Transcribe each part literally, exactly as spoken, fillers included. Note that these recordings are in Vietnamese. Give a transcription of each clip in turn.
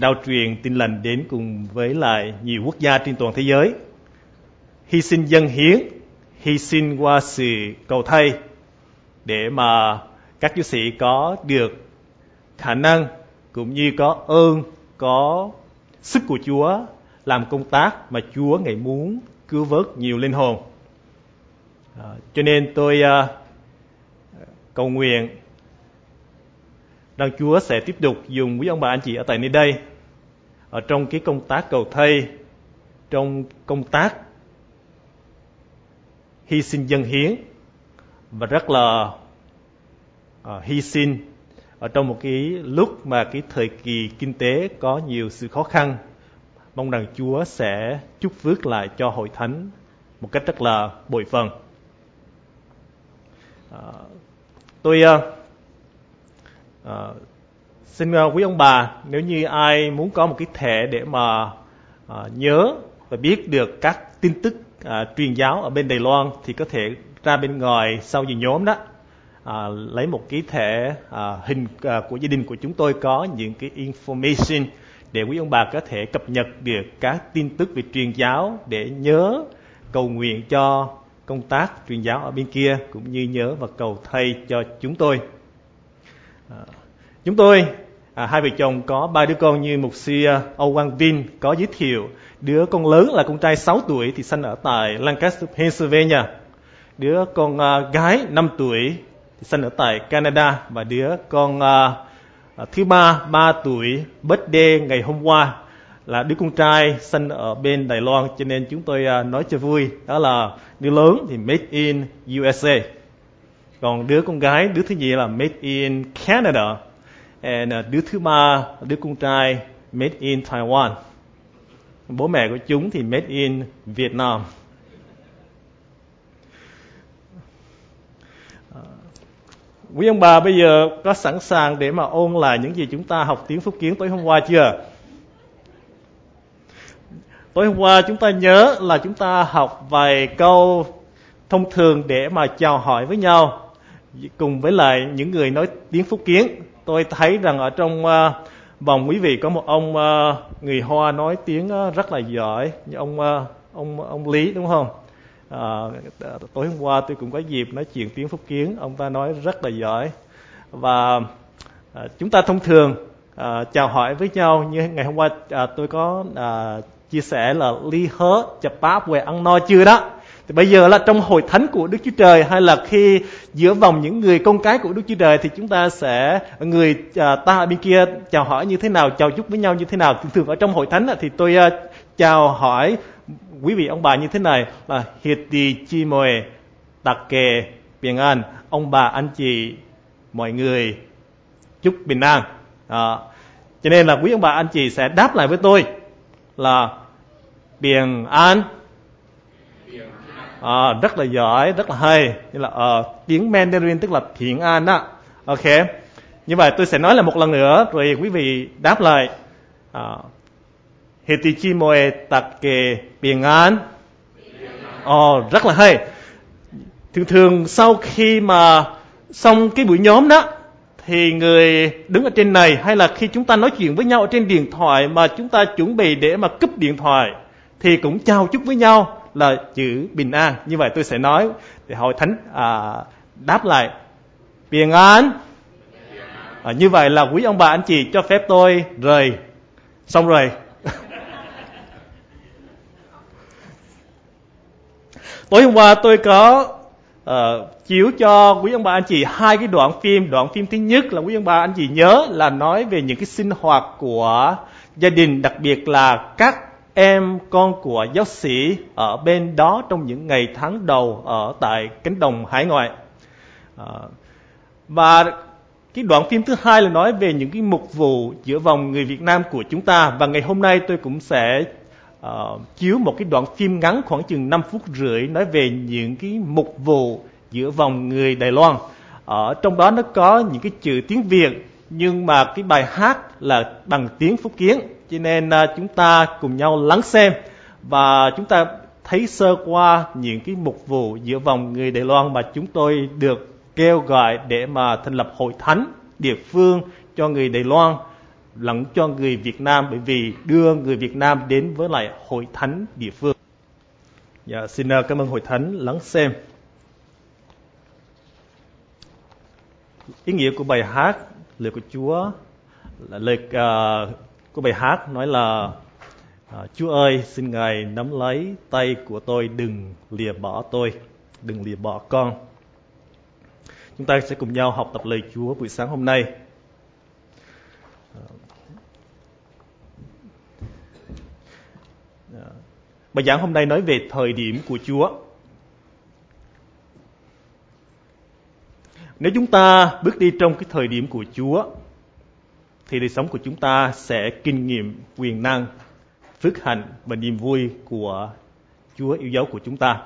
rao truyền tin lành đến cùng với lại nhiều quốc gia trên toàn thế giới. Hy sinh dâng hiến, hy sinh qua sự cầu thay để mà các chúa sĩ có được khả năng cũng như có ơn, có sức của Chúa làm công tác mà Chúa Ngài muốn cứu vớt nhiều linh hồn. À, cho nên tôi uh, cầu nguyện rằng Chúa sẽ tiếp tục dùng quý ông bà anh chị ở tại nơi đây ở trong cái công tác cầu thay, trong công tác hy sinh dâng hiến và rất là uh, hy sinh ở trong một cái lúc mà cái thời kỳ kinh tế có nhiều sự khó khăn. Mong rằng Chúa sẽ chúc phước lại cho hội thánh một cách rất là bội phần. À, tôi uh, uh, xin uh, quý ông bà, nếu như ai muốn có một cái thẻ để mà uh, nhớ và biết được các tin tức uh, truyền giáo ở bên Đài Loan thì có thể ra bên ngoài sau giờ nhóm đó, À, lấy một cái thẻ à, hình à, của gia đình của chúng tôi có những cái information để quý ông bà có thể cập nhật được các tin tức về truyền giáo, để nhớ cầu nguyện cho công tác truyền giáo ở bên kia, cũng như nhớ và cầu thay cho chúng tôi. À, chúng tôi à, hai vợ chồng có ba đứa con như mục sư Âu Quang Vinh có giới thiệu. Đứa con lớn là con trai sáu tuổi thì sinh ở tại Lancaster, Pennsylvania. Đứa con uh, gái năm tuổi sinh ở tại Canada, và đứa con uh, thứ ba ba tuổi birthday ngày hôm qua là đứa con trai sinh ở bên Đài Loan. Cho nên chúng tôi uh, nói cho vui, đó là đứa lớn thì made in u ét a, còn đứa con gái, đứa thứ nhì là made in Canada, and uh, đứa thứ ba đứa con trai made in Taiwan. Bố mẹ của chúng thì made in Vietnam. Quý ông bà bây giờ có sẵn sàng để mà ôn lại những gì chúng ta học tiếng phúc kiến tối hôm qua chưa? Tối hôm qua chúng ta nhớ là chúng ta học vài câu thông thường để mà chào hỏi với nhau cùng với lại những người nói tiếng phúc kiến. Tôi thấy rằng ở trong uh, vòng quý vị có một ông uh, người Hoa nói tiếng uh, rất là giỏi, như ông uh, ông ông Lý, đúng không? À, tối hôm qua tôi cũng có dịp nói chuyện tiếng phúc kiến, ông ta nói rất là giỏi. Và à, chúng ta thông thường à, chào hỏi với nhau như ngày hôm qua à, tôi có à, chia sẻ là ly hớ chập báp về ăn no chưa đó. Thì bây giờ là trong hội thánh của Đức Chúa Trời, hay là khi giữa vòng những người con cái của Đức Chúa Trời, thì chúng ta sẽ người à, ta ở bên kia chào hỏi như thế nào, chào chúc với nhau như thế nào. Thường thường ở trong hội thánh thì tôi à, chào hỏi quý vị ông bà như thế này là hiệt tì chi mồi tạc kề bình an, ông bà anh chị mọi người chúc bình an. À, cho nên là quý ông bà anh chị sẽ đáp lại với tôi là bình an. À, rất là giỏi, rất là hay. Như là uh, tiếng Mandarin tức là thiện an đó. Ok, như vậy tôi sẽ nói lại một lần nữa rồi quý vị đáp lại. À, Hệ tì chi mồi tạc kề bình an. Ồ, oh, rất là hay. Thường thường sau khi mà xong cái buổi nhóm đó, thì người đứng ở trên này, hay là khi chúng ta nói chuyện với nhau ở trên điện thoại mà chúng ta chuẩn bị để mà cúp điện thoại, thì cũng chào chúc với nhau là chữ bình an. Như vậy tôi sẽ nói để hội thánh à, đáp lại bình an. À, như vậy là quý ông bà anh chị cho phép tôi rời. Xong rồi. Tối hôm qua tôi có uh, chiếu cho quý ông bà anh chị hai cái đoạn phim. Đoạn phim thứ nhất là quý ông bà anh chị nhớ là nói về những cái sinh hoạt của gia đình, đặc biệt là các em con của giáo sĩ ở bên đó trong những ngày tháng đầu ở tại cánh đồng hải ngoại. Uh, và cái đoạn phim thứ hai là nói về những cái mục vụ giữa vòng người Việt Nam của chúng ta. Và ngày hôm nay tôi cũng sẽ Uh, chiếu một cái đoạn phim ngắn khoảng chừng năm phút rưỡi nói về những cái mục vụ giữa vòng người Đài Loan. Ở trong đó nó có những cái chữ tiếng Việt, nhưng mà cái bài hát là bằng tiếng phúc kiến. Cho nên uh, chúng ta cùng nhau lắng xem và chúng ta thấy sơ qua những cái mục vụ giữa vòng người Đài Loan mà chúng tôi được kêu gọi để mà thành lập hội thánh địa phương cho người Đài Loan lẫn cho người Việt Nam, bởi vì đưa người Việt Nam đến với lại hội thánh địa phương. Dạ, xin cảm ơn hội thánh lắng xem. Ý nghĩa của bài hát lời của Chúa là lời uh, của bài hát nói là uh, Chúa ơi, xin Ngài nắm lấy tay của tôi, đừng lìa bỏ tôi, đừng lìa bỏ con. Chúng ta sẽ cùng nhau học tập lời Chúa buổi sáng hôm nay. Bài giảng hôm nay nói về thời điểm của Chúa. Nếu chúng ta bước đi trong cái thời điểm của Chúa, thì đời sống của chúng ta sẽ kinh nghiệm quyền năng, phước hạnh và niềm vui của Chúa yêu dấu của chúng ta.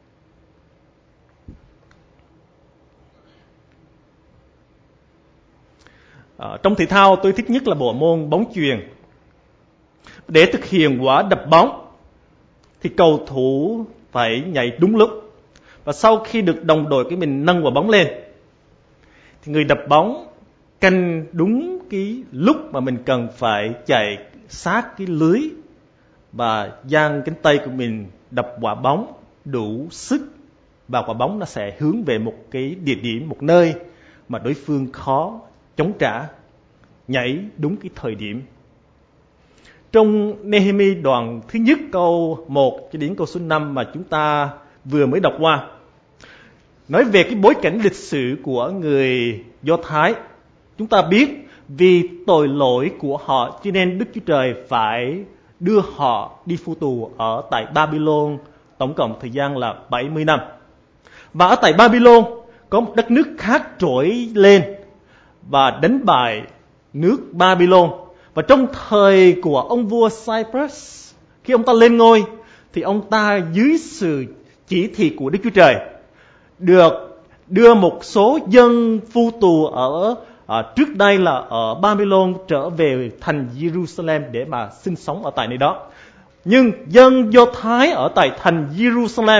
À, trong thể thao tôi thích nhất là bộ môn bóng chuyền. Để thực hiện quả đập bóng thì cầu thủ phải nhảy đúng lúc, và sau khi được đồng đội của mình nâng quả bóng lên thì người đập bóng canh đúng cái lúc mà mình cần phải chạy sát cái lưới và dang cánh tay của mình đập quả bóng đủ sức, và quả bóng nó sẽ hướng về một cái địa điểm, một nơi mà đối phương khó chống trả, nhảy đúng cái thời điểm. Trong Nehemi đoạn thứ nhất câu một cho đến câu số năm mà chúng ta vừa mới đọc qua, nói về cái bối cảnh lịch sử của người Do Thái. Chúng ta biết vì tội lỗi của họ cho nên Đức Chúa Trời phải đưa họ đi phu tù ở tại Babylon, tổng cộng thời gian là bảy mươi năm. Và ở tại Babylon có một đất nước khác trỗi lên và đánh bại nước Babylon. Và trong thời của ông vua Cyrus, khi ông ta lên ngôi thì ông ta dưới sự chỉ thị của Đức Chúa Trời được đưa một số dân phu tù ở à, trước đây là ở Babylon trở về thành Jerusalem để mà sinh sống ở tại nơi đó. Nhưng dân Do Thái ở tại thành Jerusalem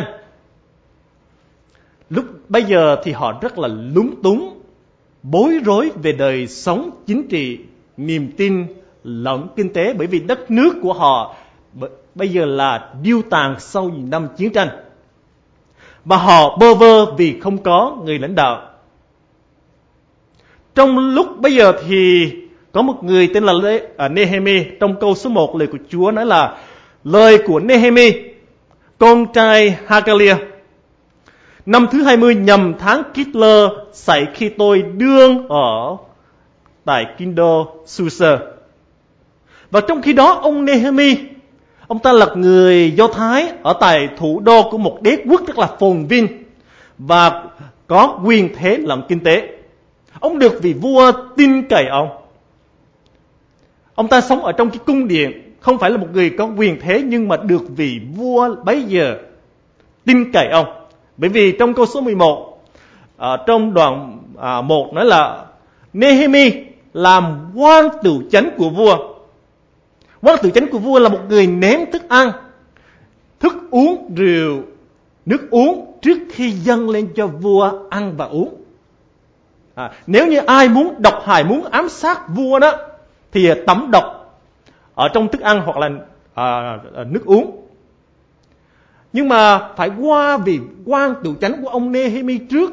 lúc bây giờ thì họ rất là lúng túng, bối rối về đời sống chính trị, niềm tin lẫn kinh tế, bởi vì đất nước của họ bây giờ là điêu tàn sau những năm chiến tranh. Và họ bơ vơ vì không có người lãnh đạo. Trong lúc bây giờ thì có một người tên là Nehemi. Trong câu số một lời của Chúa nói là: lời của Nehemi, con trai Hagalia, năm thứ hai mươi nhằm tháng Kitler, xảy khi tôi đương ở tại Kindo Susa. Và trong khi đó ông Nehemi, ông ta là người Do Thái ở tại thủ đô của một đế quốc rất là phồn vinh và có quyền thế lẫn kinh tế. Ông được vị vua tin cậy ông. Ông ta sống ở trong cái cung điện, không phải là một người có quyền thế, nhưng mà được vị vua bấy giờ tin cậy ông. Bởi vì trong câu số mười một, ở trong đoạn à, một nói là Nehemi làm quan tửu chánh của vua. Quan tửu chánh của vua là một người ném thức ăn, thức uống, rượu, nước uống trước khi dâng lên cho vua ăn và uống. À, nếu như ai muốn độc hại, muốn ám sát vua đó, thì tẩm độc ở trong thức ăn hoặc là à, nước uống. Nhưng mà phải qua vì quan tửu chánh của ông Nehemi trước.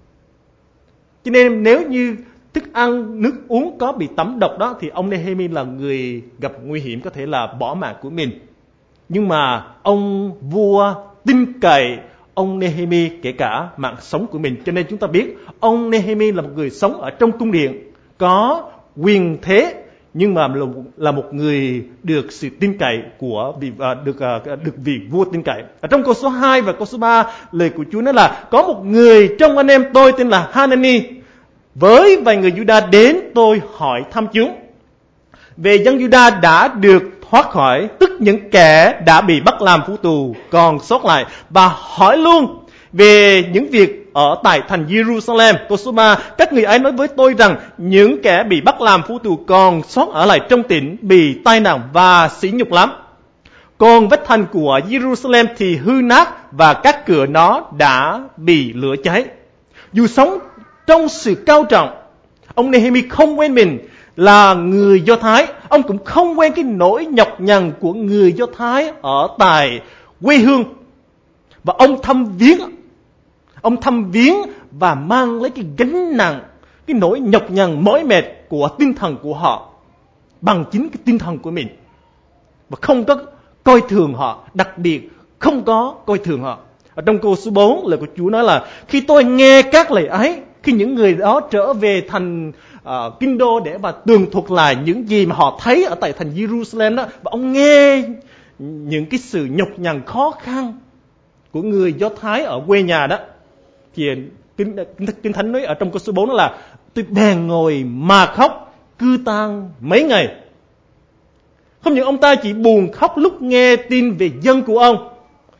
Cho nên nếu như thức ăn, nước uống có bị tẩm độc đó, thì ông Nehemi là người gặp nguy hiểm, có thể là bỏ mạng của mình. Nhưng mà ông vua tin cậy ông Nehemi kể cả mạng sống của mình. Cho nên chúng ta biết ông Nehemi là một người sống ở trong cung điện, có quyền thế, nhưng mà là một người được sự tin cậy của vị, được được vị vua tin cậy. Ở trong câu số hai và câu số ba, lời của Chúa nói là: có một người trong anh em tôi tên là Hanani, với vài người Juda đến tôi hỏi thăm chúng về dân Juda đã được thoát khỏi, tức những kẻ đã bị bắt làm phu tù còn sót lại, và hỏi luôn về những việc ở tại thành Jerusalem. Câu số ba, các người ấy nói với tôi rằng những kẻ bị bắt làm phu tù còn sót ở lại trong tỉnh bị tai nạn và sỉ nhục lắm. Còn vách thành của Jerusalem thì hư nát và các cửa nó đã bị lửa cháy. Dù sống trong sự cao trọng, ông Nehemi không quên mình là người Do Thái. Ông cũng không quen cái nỗi nhọc nhằn của người Do Thái ở tại quê hương. Và ông thăm viếng, ông thăm viếng và mang lấy cái gánh nặng, cái nỗi nhọc nhằn mỏi mệt của tinh thần của họ bằng chính cái tinh thần của mình. Và không có coi thường họ, đặc biệt không có coi thường họ. Ở trong câu số bốn, lời của Chúa nói là khi tôi nghe các lời ấy, khi những người đó trở về thành uh, kinh đô để mà tường thuật lại những gì mà họ thấy ở tại thành Jerusalem đó, và ông nghe những cái sự nhọc nhằn khó khăn của người Do Thái ở quê nhà đó, thì Kinh, Kinh, Kinh Thánh nói ở trong câu số bốn đó là tôi bèn ngồi mà khóc cư tang mấy ngày. Không những ông ta chỉ buồn khóc lúc nghe tin về dân của ông,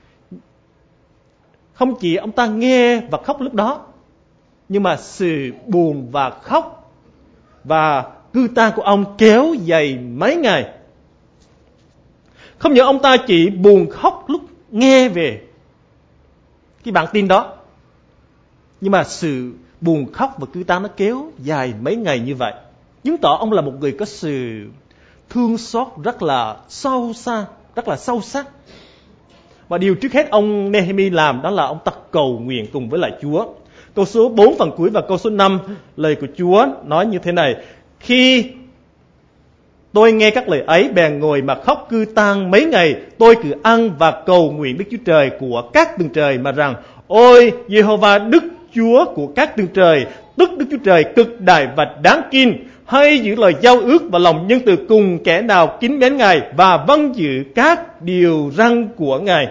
không chỉ ông ta nghe và khóc lúc đó, nhưng mà sự buồn và khóc và cư tang của ông kéo dài mấy ngày. Không những ông ta chỉ buồn khóc lúc nghe về cái bản tin đó, nhưng mà sự buồn khóc và cư tang nó kéo dài mấy ngày như vậy, chứng tỏ ông là một người có sự thương xót rất là sâu xa, rất là sâu sắc. Và điều trước hết ông Nehemi làm đó là ông ta cầu nguyện cùng với lại Chúa. Câu số bốn phần cuối và câu số năm, lời của Chúa nói như thế này: khi tôi nghe các lời ấy bèn ngồi mà khóc cư tang mấy ngày, tôi cứ ăn và cầu nguyện Đức Chúa Trời của các tầng trời mà rằng: ôi Giê-hô-va Đức Chúa của các tầng trời, tức Đức Chúa Trời cực đại và đáng kính, hay giữ lời giao ước và lòng nhân từ cùng kẻ nào kính mến Ngài và vâng giữ các điều răn của Ngài.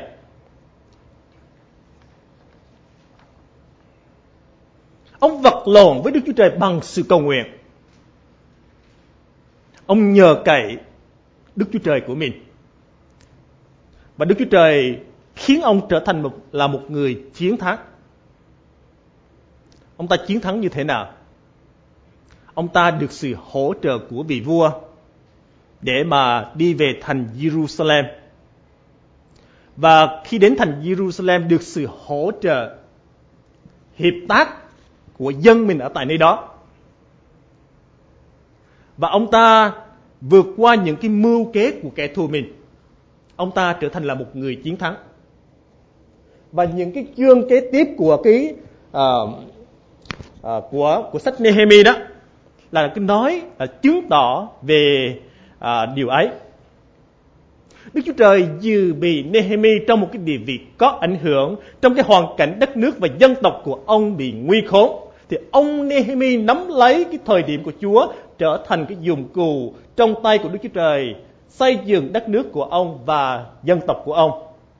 Ông vật lộn với Đức Chúa Trời bằng sự cầu nguyện. Ông nhờ cậy Đức Chúa Trời của mình. Và Đức Chúa Trời khiến ông trở thành một, là một người chiến thắng. Ông ta chiến thắng như thế nào? Ông ta được sự hỗ trợ của vị vua để mà đi về thành Jerusalem. Và khi đến thành Jerusalem được sự hỗ trợ hiệp tác của dân mình ở tại nơi đó. Và ông ta vượt qua những cái mưu kế của kẻ thù mình. Ông ta trở thành là một người chiến thắng. Và những cái chương kế tiếp của cái uh, uh, của của sách Nehemi đó là cái nói uh, chứng tỏ về uh, điều ấy. Đức Chúa Trời dự bị Nehemi trong một cái địa vị có ảnh hưởng, trong cái hoàn cảnh đất nước và dân tộc của ông bị nguy khốn, thì ông Nehemi nắm lấy cái thời điểm của Chúa, trở thành cái dụng cụ trong tay của Đức Chúa Trời, xây dựng đất nước của ông và dân tộc của ông.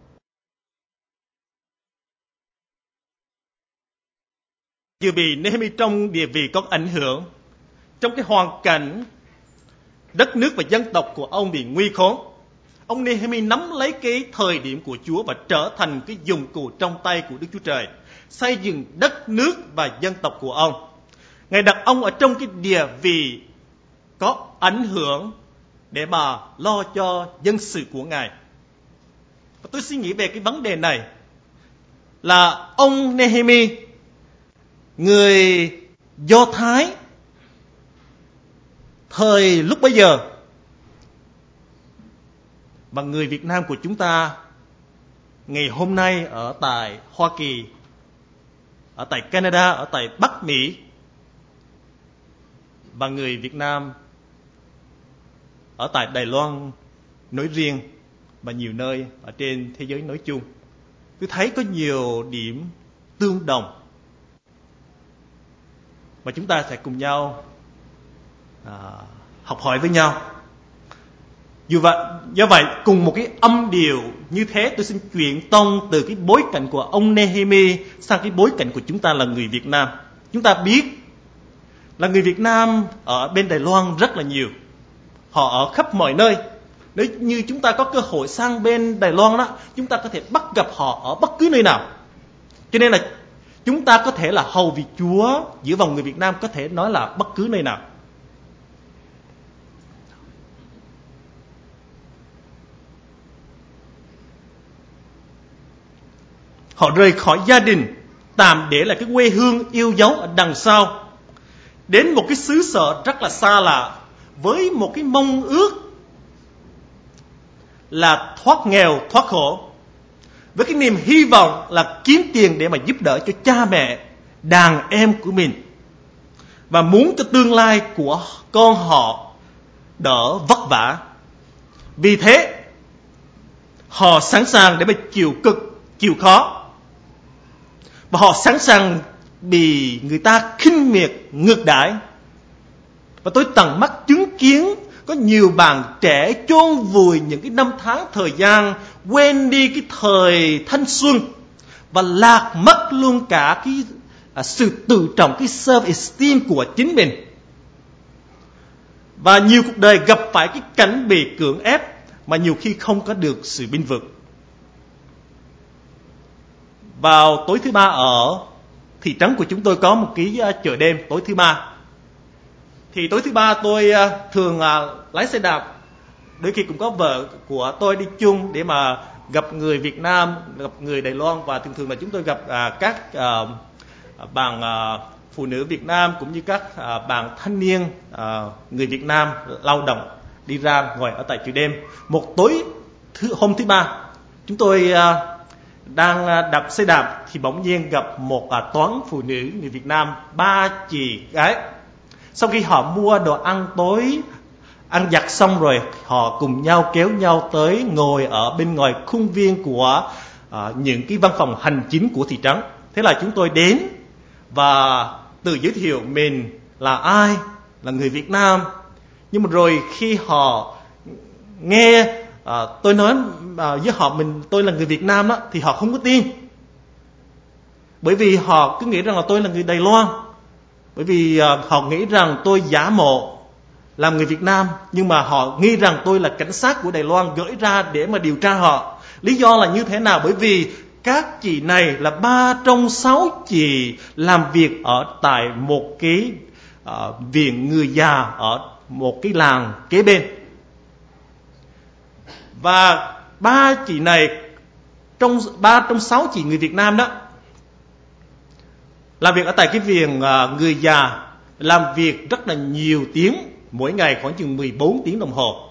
Dự bị Nehemi trong địa vị có ảnh hưởng, trong cái hoàn cảnh đất nước và dân tộc của ông bị nguy khốn, ông Nehemi nắm lấy cái thời điểm của Chúa và trở thành cái dụng cụ trong tay của Đức Chúa Trời, xây dựng đất nước và dân tộc của ông. Ngài đặt ông ở trong cái địa vị có ảnh hưởng để mà lo cho dân sự của Ngài. Và tôi suy nghĩ về cái vấn đề này là ông Nehemi, người Do Thái thời lúc bấy giờ, và người Việt Nam của chúng ta ngày hôm nay ở tại Hoa Kỳ, ở tại Canada, ở tại Bắc Mỹ, và người Việt Nam ở tại Đài Loan nói riêng và nhiều nơi ở trên thế giới nói chung. Tôi thấy có nhiều điểm tương đồng và chúng ta sẽ cùng nhau à, học hỏi với nhau. Dù vậy, do vậy cùng một cái âm điệu như thế, tôi xin chuyển tông từ cái bối cảnh của ông Nehemi sang cái bối cảnh của chúng ta là người Việt Nam. Chúng ta biết là người Việt Nam ở bên Đài Loan rất là nhiều, họ ở khắp mọi nơi. Nếu như chúng ta có cơ hội sang bên Đài Loan đó, chúng ta có thể bắt gặp họ ở bất cứ nơi nào. Cho nên là chúng ta có thể là hầu việc Chúa giữa vòng người Việt Nam, có thể nói là bất cứ nơi nào. Họ rời khỏi gia đình, tạm để lại cái quê hương yêu dấu ở đằng sau, đến một cái xứ sở rất là xa lạ, với một cái mong ước là thoát nghèo, thoát khổ, với cái niềm hy vọng là kiếm tiền để mà giúp đỡ cho cha mẹ, đàn em của mình, và muốn cho tương lai của con họ đỡ vất vả. Vì thế họ sẵn sàng để mà chịu cực, chịu khó, và họ sẵn sàng bị người ta khinh miệt, ngược đãi. Và tôi tận mắt chứng kiến có nhiều bạn trẻ chôn vùi những cái năm tháng thời gian, quên đi cái thời thanh xuân, và lạc mất luôn cả cái à, sự tự trọng, cái self-esteem của chính mình. Và nhiều cuộc đời gặp phải cái cảnh bị cưỡng ép mà nhiều khi không có được sự bênh vực. Vào tối thứ ba ở thị trấn của chúng tôi có một cái chợ đêm tối thứ ba. Thì tối thứ ba tôi thường lái xe đạp, đôi khi cũng có vợ của tôi đi chung để mà gặp người Việt Nam, gặp người Đài Loan, và thường thường là chúng tôi gặp các bạn phụ nữ Việt Nam cũng như các bạn thanh niên người Việt Nam lao động đi ra ngồi ở tại chợ đêm. Một tối thứ, hôm thứ ba, chúng tôi đang đạp xe đạp thì bỗng nhiên gặp một toán phụ nữ người Việt Nam, ba chị gái. Sau khi họ mua đồ ăn tối, ăn giặt xong rồi, họ cùng nhau kéo nhau tới ngồi ở bên ngoài khuôn viên của uh, những cái văn phòng hành chính của thị trấn. Thế là chúng tôi đến và tự giới thiệu mình là ai, là người Việt Nam. Nhưng mà rồi khi họ nghe uh, tôi nói uh, với họ mình tôi là người Việt Nam đó, thì họ không có tin. Bởi vì họ cứ nghĩ rằng là tôi là người Đài Loan. Bởi vì uh, họ nghĩ rằng tôi giả mộ làm người Việt Nam, nhưng mà họ nghi rằng tôi là cảnh sát của Đài Loan gửi ra để mà điều tra họ. Lý do là như thế nào? Bởi vì các chị này là ba trong sáu chị làm việc ở tại một cái uh, viện người già ở một cái làng kế bên. Và ba chị này, trong ba trong sáu chị người Việt Nam đó, làm việc ở tại cái viện uh, người già, làm việc rất là nhiều tiếng, mỗi ngày khoảng chừng mười bốn tiếng đồng hồ.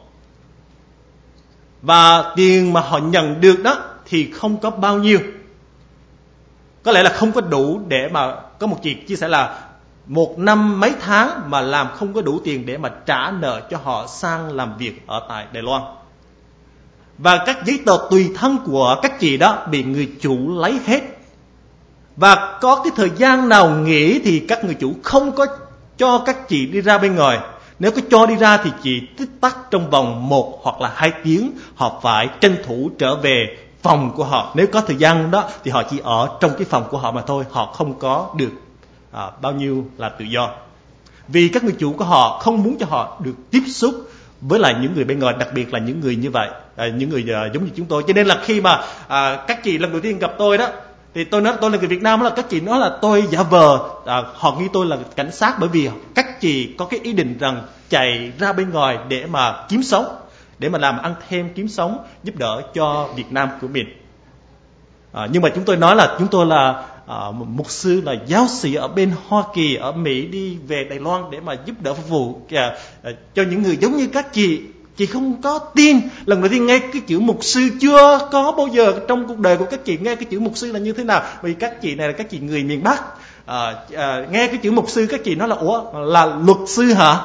Và tiền mà họ nhận được đó thì không có bao nhiêu. Có lẽ là không có đủ để mà, có một chị chia sẻ là một năm mấy tháng mà làm không có đủ tiền để mà trả nợ cho họ sang làm việc ở tại Đài Loan. Và các giấy tờ tùy thân của các chị đó bị người chủ lấy hết. Và có cái thời gian nào nghỉ thì các người chủ không có cho các chị đi ra bên ngoài. Nếu có cho đi ra thì chỉ tích tắc trong vòng một hoặc là hai tiếng, họ phải tranh thủ trở về phòng của họ. Nếu có thời gian đó thì họ chỉ ở trong cái phòng của họ mà thôi. Họ không có được à, bao nhiêu là tự do. Vì các người chủ của họ không muốn cho họ được tiếp xúc với lại những người bên ngoài, đặc biệt là những người như vậy, à, những người à, giống như chúng tôi. Cho nên là khi mà à, các chị lần đầu tiên gặp tôi đó, thì tôi nói tôi là người Việt Nam, là các chị nói là tôi giả vờ, à, họ nghi tôi là cảnh sát, bởi vì các chị có cái ý định rằng chạy ra bên ngoài để mà kiếm sống, để mà làm ăn thêm kiếm sống, giúp đỡ cho Việt Nam của mình. À, nhưng mà chúng tôi nói là chúng tôi là à, mục sư, là giáo sĩ ở bên Hoa Kỳ, ở Mỹ, đi về Đài Loan để mà giúp đỡ phục vụ à, à, cho những người giống như các chị. Chị không có tin. Lần đầu tiên nghe cái chữ mục sư, chưa có bao giờ trong cuộc đời của các chị nghe cái chữ mục sư là như thế nào. Vì các chị này là các chị người miền Bắc, à, à, nghe cái chữ mục sư các chị nói là ủa, là luật sư hả?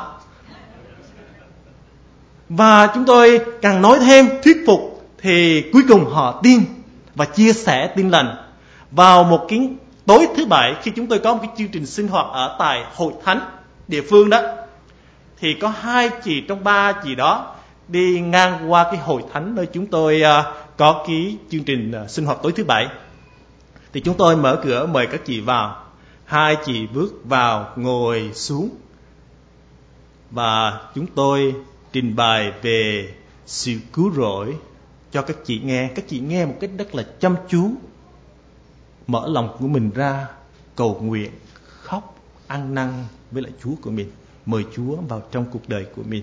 Và chúng tôi càng nói thêm thuyết phục thì cuối cùng họ tin và chia sẻ tin lành. Vào một cái tối thứ bảy, khi chúng tôi có một cái chương trình sinh hoạt ở tại hội thánh địa phương đó, thì có hai chị trong ba chị đó đi ngang qua cái hội thánh nơi chúng tôi uh, có cái chương trình uh, sinh hoạt tối thứ bảy. Thì chúng tôi mở cửa mời các chị vào. Hai chị bước vào ngồi xuống và chúng tôi trình bày về sự cứu rỗi cho các chị nghe. Các chị nghe một cách rất là chăm chú, mở lòng của mình ra, cầu nguyện, khóc, ăn năn với lại Chúa của mình, mời Chúa vào trong cuộc đời của mình.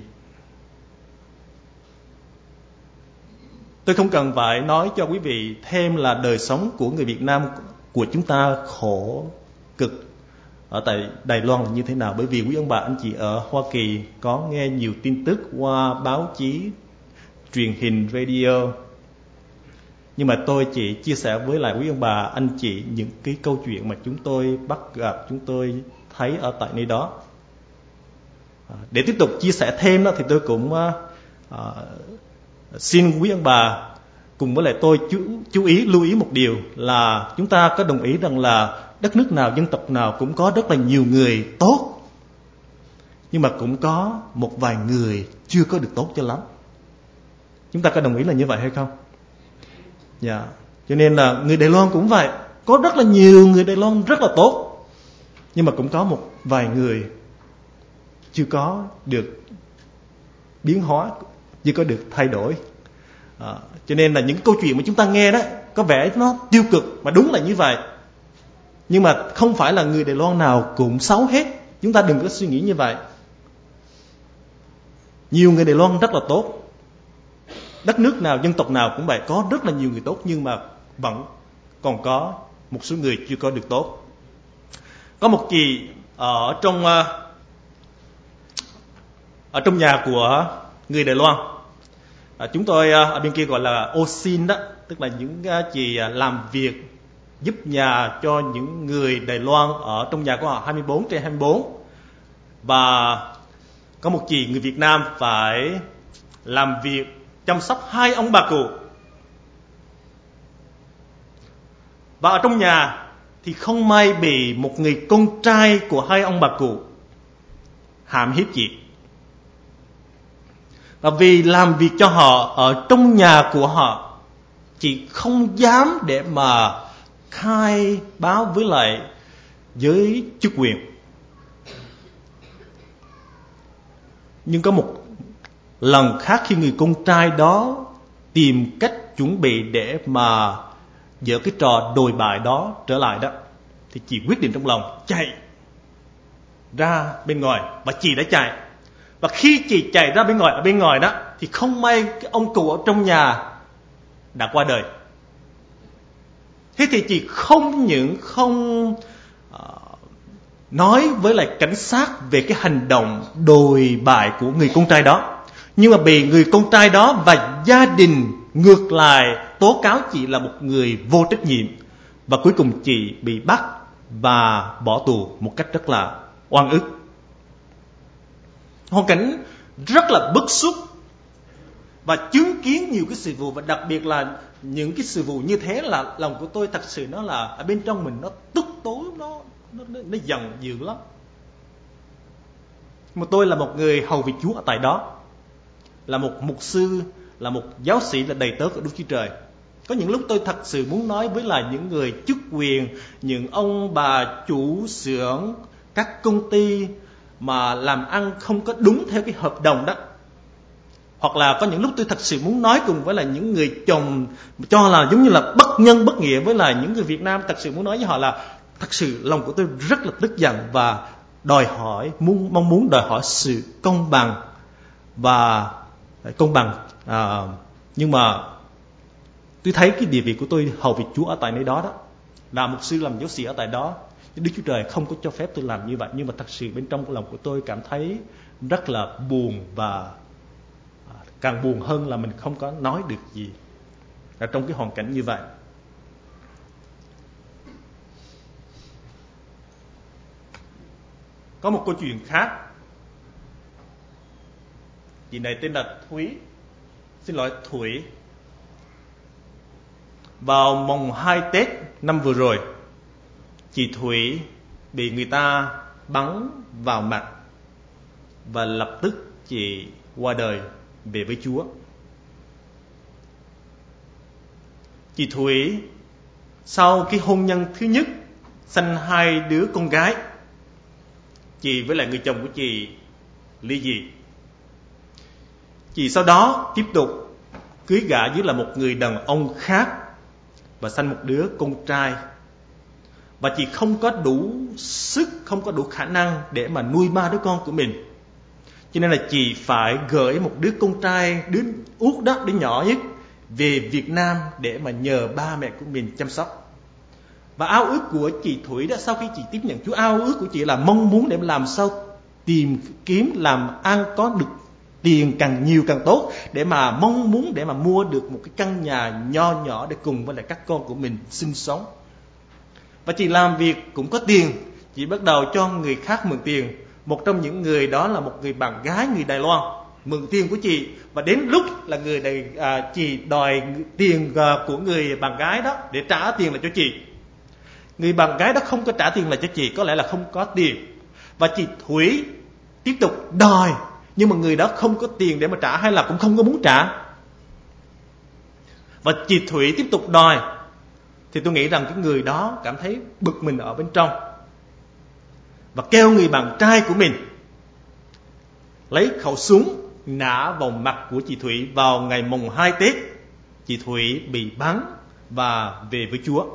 Tôi không cần phải nói cho quý vị thêm là đời sống của người Việt Nam của chúng ta khổ cực ở tại Đài Loan là như thế nào. Bởi vì quý ông bà anh chị ở Hoa Kỳ có nghe nhiều tin tức qua báo chí, truyền hình, radio. Nhưng mà tôi chỉ chia sẻ với lại quý ông bà anh chị những cái câu chuyện mà chúng tôi bắt gặp, chúng tôi thấy ở tại nơi đó. Để tiếp tục chia sẻ thêm đó, thì tôi cũng uh, xin quý ông bà cùng với lại tôi chú, chú ý lưu ý một điều là chúng ta có đồng ý rằng là đất nước nào, dân tộc nào cũng có rất là nhiều người tốt, nhưng mà cũng có một vài người chưa có được tốt cho lắm. Chúng ta có đồng ý là như vậy hay không? Dạ. Yeah. Cho nên là người Đài Loan cũng vậy, có rất là nhiều người Đài Loan rất là tốt, nhưng mà cũng có một vài người chưa có được biến hóa, chưa có được thay đổi. À, cho nên là những câu chuyện mà chúng ta nghe đó có vẻ nó tiêu cực, mà đúng là như vậy. Nhưng mà không phải là người Đài Loan nào cũng xấu hết. Chúng ta đừng có suy nghĩ như vậy. Nhiều người Đài Loan rất là tốt. Đất nước nào, dân tộc nào cũng vậy, có rất là nhiều người tốt, nhưng mà vẫn còn có một số người chưa có được tốt. Có một chị ở trong ở trong nhà của người Đài Loan, à, chúng tôi ở bên kia gọi là ô xin đó, tức là những chị làm việc giúp nhà cho những người Đài Loan ở trong nhà của họ hai mươi bốn trên hai mươi bốn. Và có một chị người Việt Nam phải làm việc chăm sóc hai ông bà cụ. Và ở trong nhà thì không may bị một người con trai của hai ông bà cụ hãm hiếp chị. Và vì làm việc cho họ ở trong nhà của họ, chị không dám để mà khai báo với lại giới chức quyền. Nhưng có một lần khác, khi người con trai đó tìm cách chuẩn bị để mà dỡ cái trò đồi bại đó trở lại đó, thì chị quyết định trong lòng chạy ra bên ngoài. Và chị đã chạy. Và khi chị chạy ra bên ngoài, ở bên ngoài đó, thì không may cái ông cụ ở trong nhà đã qua đời. Thế thì chị không những không uh, nói với lại cảnh sát về cái hành động đồi bại của người con trai đó, nhưng mà bị người con trai đó và gia đình ngược lại tố cáo chị là một người vô trách nhiệm. Và cuối cùng chị bị bắt và bỏ tù một cách rất là oan ức. Hoàn cảnh rất là bức xúc, và chứng kiến nhiều cái sự vụ, và đặc biệt là những cái sự vụ như thế là lòng của tôi thật sự nó là ở bên trong mình nó tức tối, nó nó nó giận dữ lắm. Mà tôi là một người hầu việc Chúa ở tại đó, là một mục sư, là một giáo sĩ, là đầy tớ của Đức Chúa Trời. Có những lúc tôi thật sự muốn nói với là những người chức quyền, những ông bà chủ xưởng, các công ty mà làm ăn không có đúng theo cái hợp đồng đó. Hoặc là có những lúc tôi thật sự muốn nói cùng với là những người chồng cho là giống như là bất nhân bất nghĩa với là những người Việt Nam, thật sự muốn nói với họ là thật sự lòng của tôi rất là tức giận và đòi hỏi, muốn, mong muốn đòi hỏi sự công bằng và công bằng. À, nhưng mà tôi thấy cái địa vị của tôi hầu việc Chúa ở tại nơi đó đó, là mục sư, làm giáo sĩ ở tại đó, Đức Chúa Trời không có cho phép tôi làm như vậy. Nhưng mà thật sự bên trong của lòng của tôi cảm thấy rất là buồn, và càng buồn hơn là mình không có nói được gì ở trong cái hoàn cảnh như vậy. Có một câu chuyện khác. Chị này tên là Thúy, xin lỗi Thủy. Vào mùng hai Tết năm vừa rồi, chị Thủy bị người ta bắn vào mặt, và lập tức chị qua đời về với Chúa. Chị Thủy sau cái hôn nhân thứ nhất sanh hai đứa con gái. Chị với lại người chồng của chị ly dị. Chị sau đó tiếp tục cưới gả với là một người đàn ông khác và sanh một đứa con trai. Và chị không có đủ sức, không có đủ khả năng để mà nuôi ba đứa con của mình. Cho nên là chị phải gửi một đứa con trai, đứa út đó, đứa nhỏ nhất, về Việt Nam để mà nhờ ba mẹ của mình chăm sóc. Và ao ước của chị Thủy đó, sau khi chị tiếp nhận Chúa, ao ước của chị là mong muốn để làm sao tìm kiếm làm ăn, có được tiền càng nhiều càng tốt, để mà mong muốn để mà mua được một cái căn nhà nho nhỏ để cùng với lại các con của mình sinh sống. Và chị làm việc cũng có tiền, chị bắt đầu cho người khác mượn tiền. Một trong những người đó là một người bạn gái người Đài Loan mượn tiền của chị, và đến lúc là người này à, chị đòi tiền à, của người bạn gái đó để trả tiền lại cho chị. Người bạn gái đó không có trả tiền lại cho chị, có lẽ là không có tiền, và chị Thủy tiếp tục đòi, nhưng mà người đó không có tiền để mà trả, hay là cũng không có muốn trả, và chị Thủy tiếp tục đòi. Thì tôi nghĩ rằng cái người đó cảm thấy bực mình ở bên trong, và kêu người bạn trai của mình lấy khẩu súng nã vào mặt của chị Thủy. Vào ngày mùng hai Tết, chị Thủy bị bắn và về với Chúa.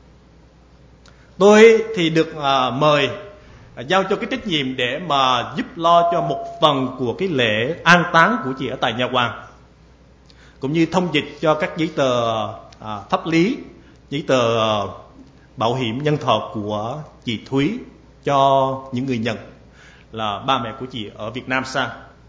Tôi thì được uh, mời uh, giao cho cái trách nhiệm để mà giúp lo cho một phần của cái lễ an táng của chị ở tại nhà hoàng, cũng như thông dịch cho các giấy tờ uh, pháp lý, giấy tờ uh, bảo hiểm nhân thọ của chị Thúy cho những người nhận là ba mẹ của chị ở Việt Nam sang.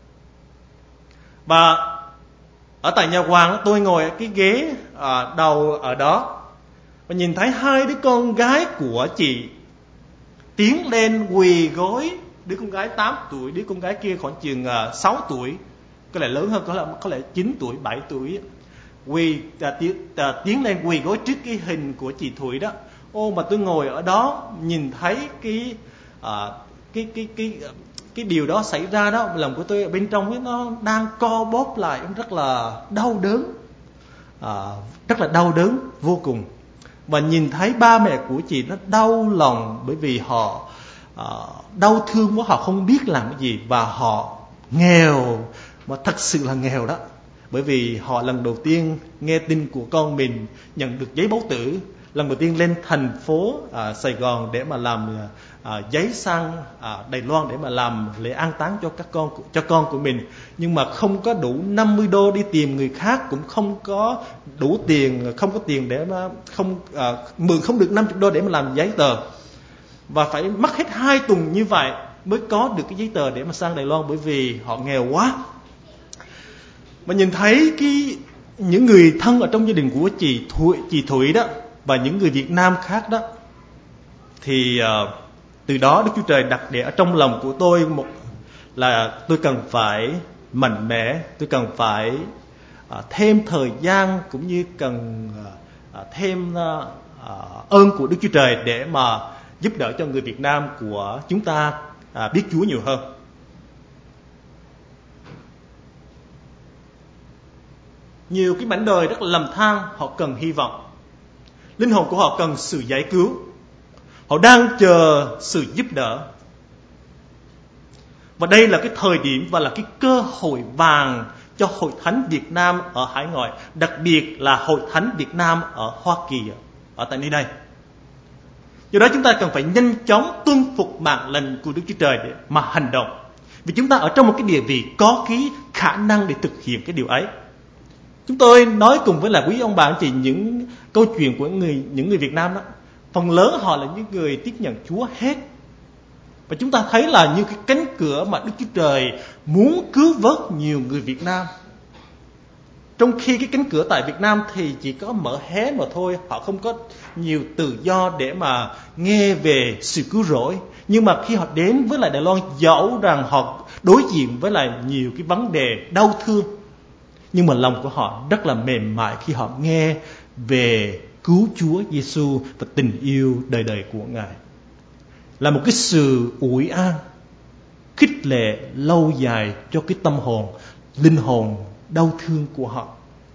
Và ở tại nhà hoàng, tôi ngồi ở cái ghế à, đầu ở đó, và nhìn thấy hai đứa con gái của chị tiến lên quỳ gối. Đứa con gái tám tuổi, đứa con gái kia khoảng chừng à, sáu tuổi, có lẽ lớn hơn, có lẽ, có lẽ chín tuổi, bảy tuổi. Quỳ à, tiến, à, tiến lên quỳ gối trước cái hình của chị Thủy đó. Ô, mà tôi ngồi ở đó nhìn thấy cái à, cái cái cái cái điều đó xảy ra đó, lòng của tôi ở bên trong ấy, nó đang co bóp lại, rất là đau đớn, à, rất là đau đớn vô cùng. Và nhìn thấy ba mẹ của chị nó đau lòng, bởi vì họ à, đau thương quá, họ không biết làm cái gì, và họ nghèo, mà thật sự là nghèo đó. Bởi vì họ lần đầu tiên nghe tin của con mình nhận được giấy báo tử, lần đầu tiên lên thành phố à, Sài Gòn để mà làm à, giấy sang à, Đài Loan để mà làm lễ an táng cho các con cho con của mình, nhưng mà không có đủ năm mươi đô đi tìm người khác, cũng không có đủ tiền, không có tiền để mà không à, mượn không được năm mươi đô để mà làm giấy tờ, và phải mất hết hai tuần như vậy mới có được cái giấy tờ để mà sang Đài Loan, bởi vì họ nghèo quá. Mà nhìn thấy cái những người thân ở trong gia đình của chị Thủy, chị Thủy đó, và những người Việt Nam khác đó, thì uh, từ đó Đức Chúa Trời đặt để ở trong lòng của tôi một là tôi cần phải mạnh mẽ, tôi cần phải uh, thêm thời gian, cũng như cần uh, thêm uh, uh, ơn của Đức Chúa Trời để mà giúp đỡ cho người Việt Nam của chúng ta uh, biết Chúa nhiều hơn. Nhiều cái mảnh đời rất là lầm than, họ cần hy vọng. Linh hồn của họ cần sự giải cứu. Họ đang chờ sự giúp đỡ. Và đây là cái thời điểm và là cái cơ hội vàng cho Hội Thánh Việt Nam ở hải ngoại, đặc biệt là Hội Thánh Việt Nam ở Hoa Kỳ, ở tại nơi đây. Do đó chúng ta cần phải nhanh chóng tuân phục mạng lệnh của Đức Chúa Trời để mà hành động. Vì chúng ta ở trong một cái địa vị có cái khả năng để thực hiện cái điều ấy. Chúng tôi nói cùng với là quý ông bà anh chị những câu chuyện của người, những người Việt Nam đó. Phần lớn họ là những người tiếp nhận Chúa hết. Và chúng ta thấy là như cái cánh cửa mà Đức Chúa Trời muốn cứu vớt nhiều người Việt Nam. Trong khi cái cánh cửa tại Việt Nam thì chỉ có mở hé mà thôi. Họ không có nhiều tự do để mà nghe về sự cứu rỗi. Nhưng mà khi họ đến với lại Đài Loan, dẫu rằng họ đối diện với lại nhiều cái vấn đề đau thương, nhưng mà lòng của họ rất là mềm mại khi họ nghe về cứu Chúa Giêsu và tình yêu đời đời của Ngài. Là một cái sự ủi an, khích lệ lâu dài cho cái tâm hồn, linh hồn đau thương của họ.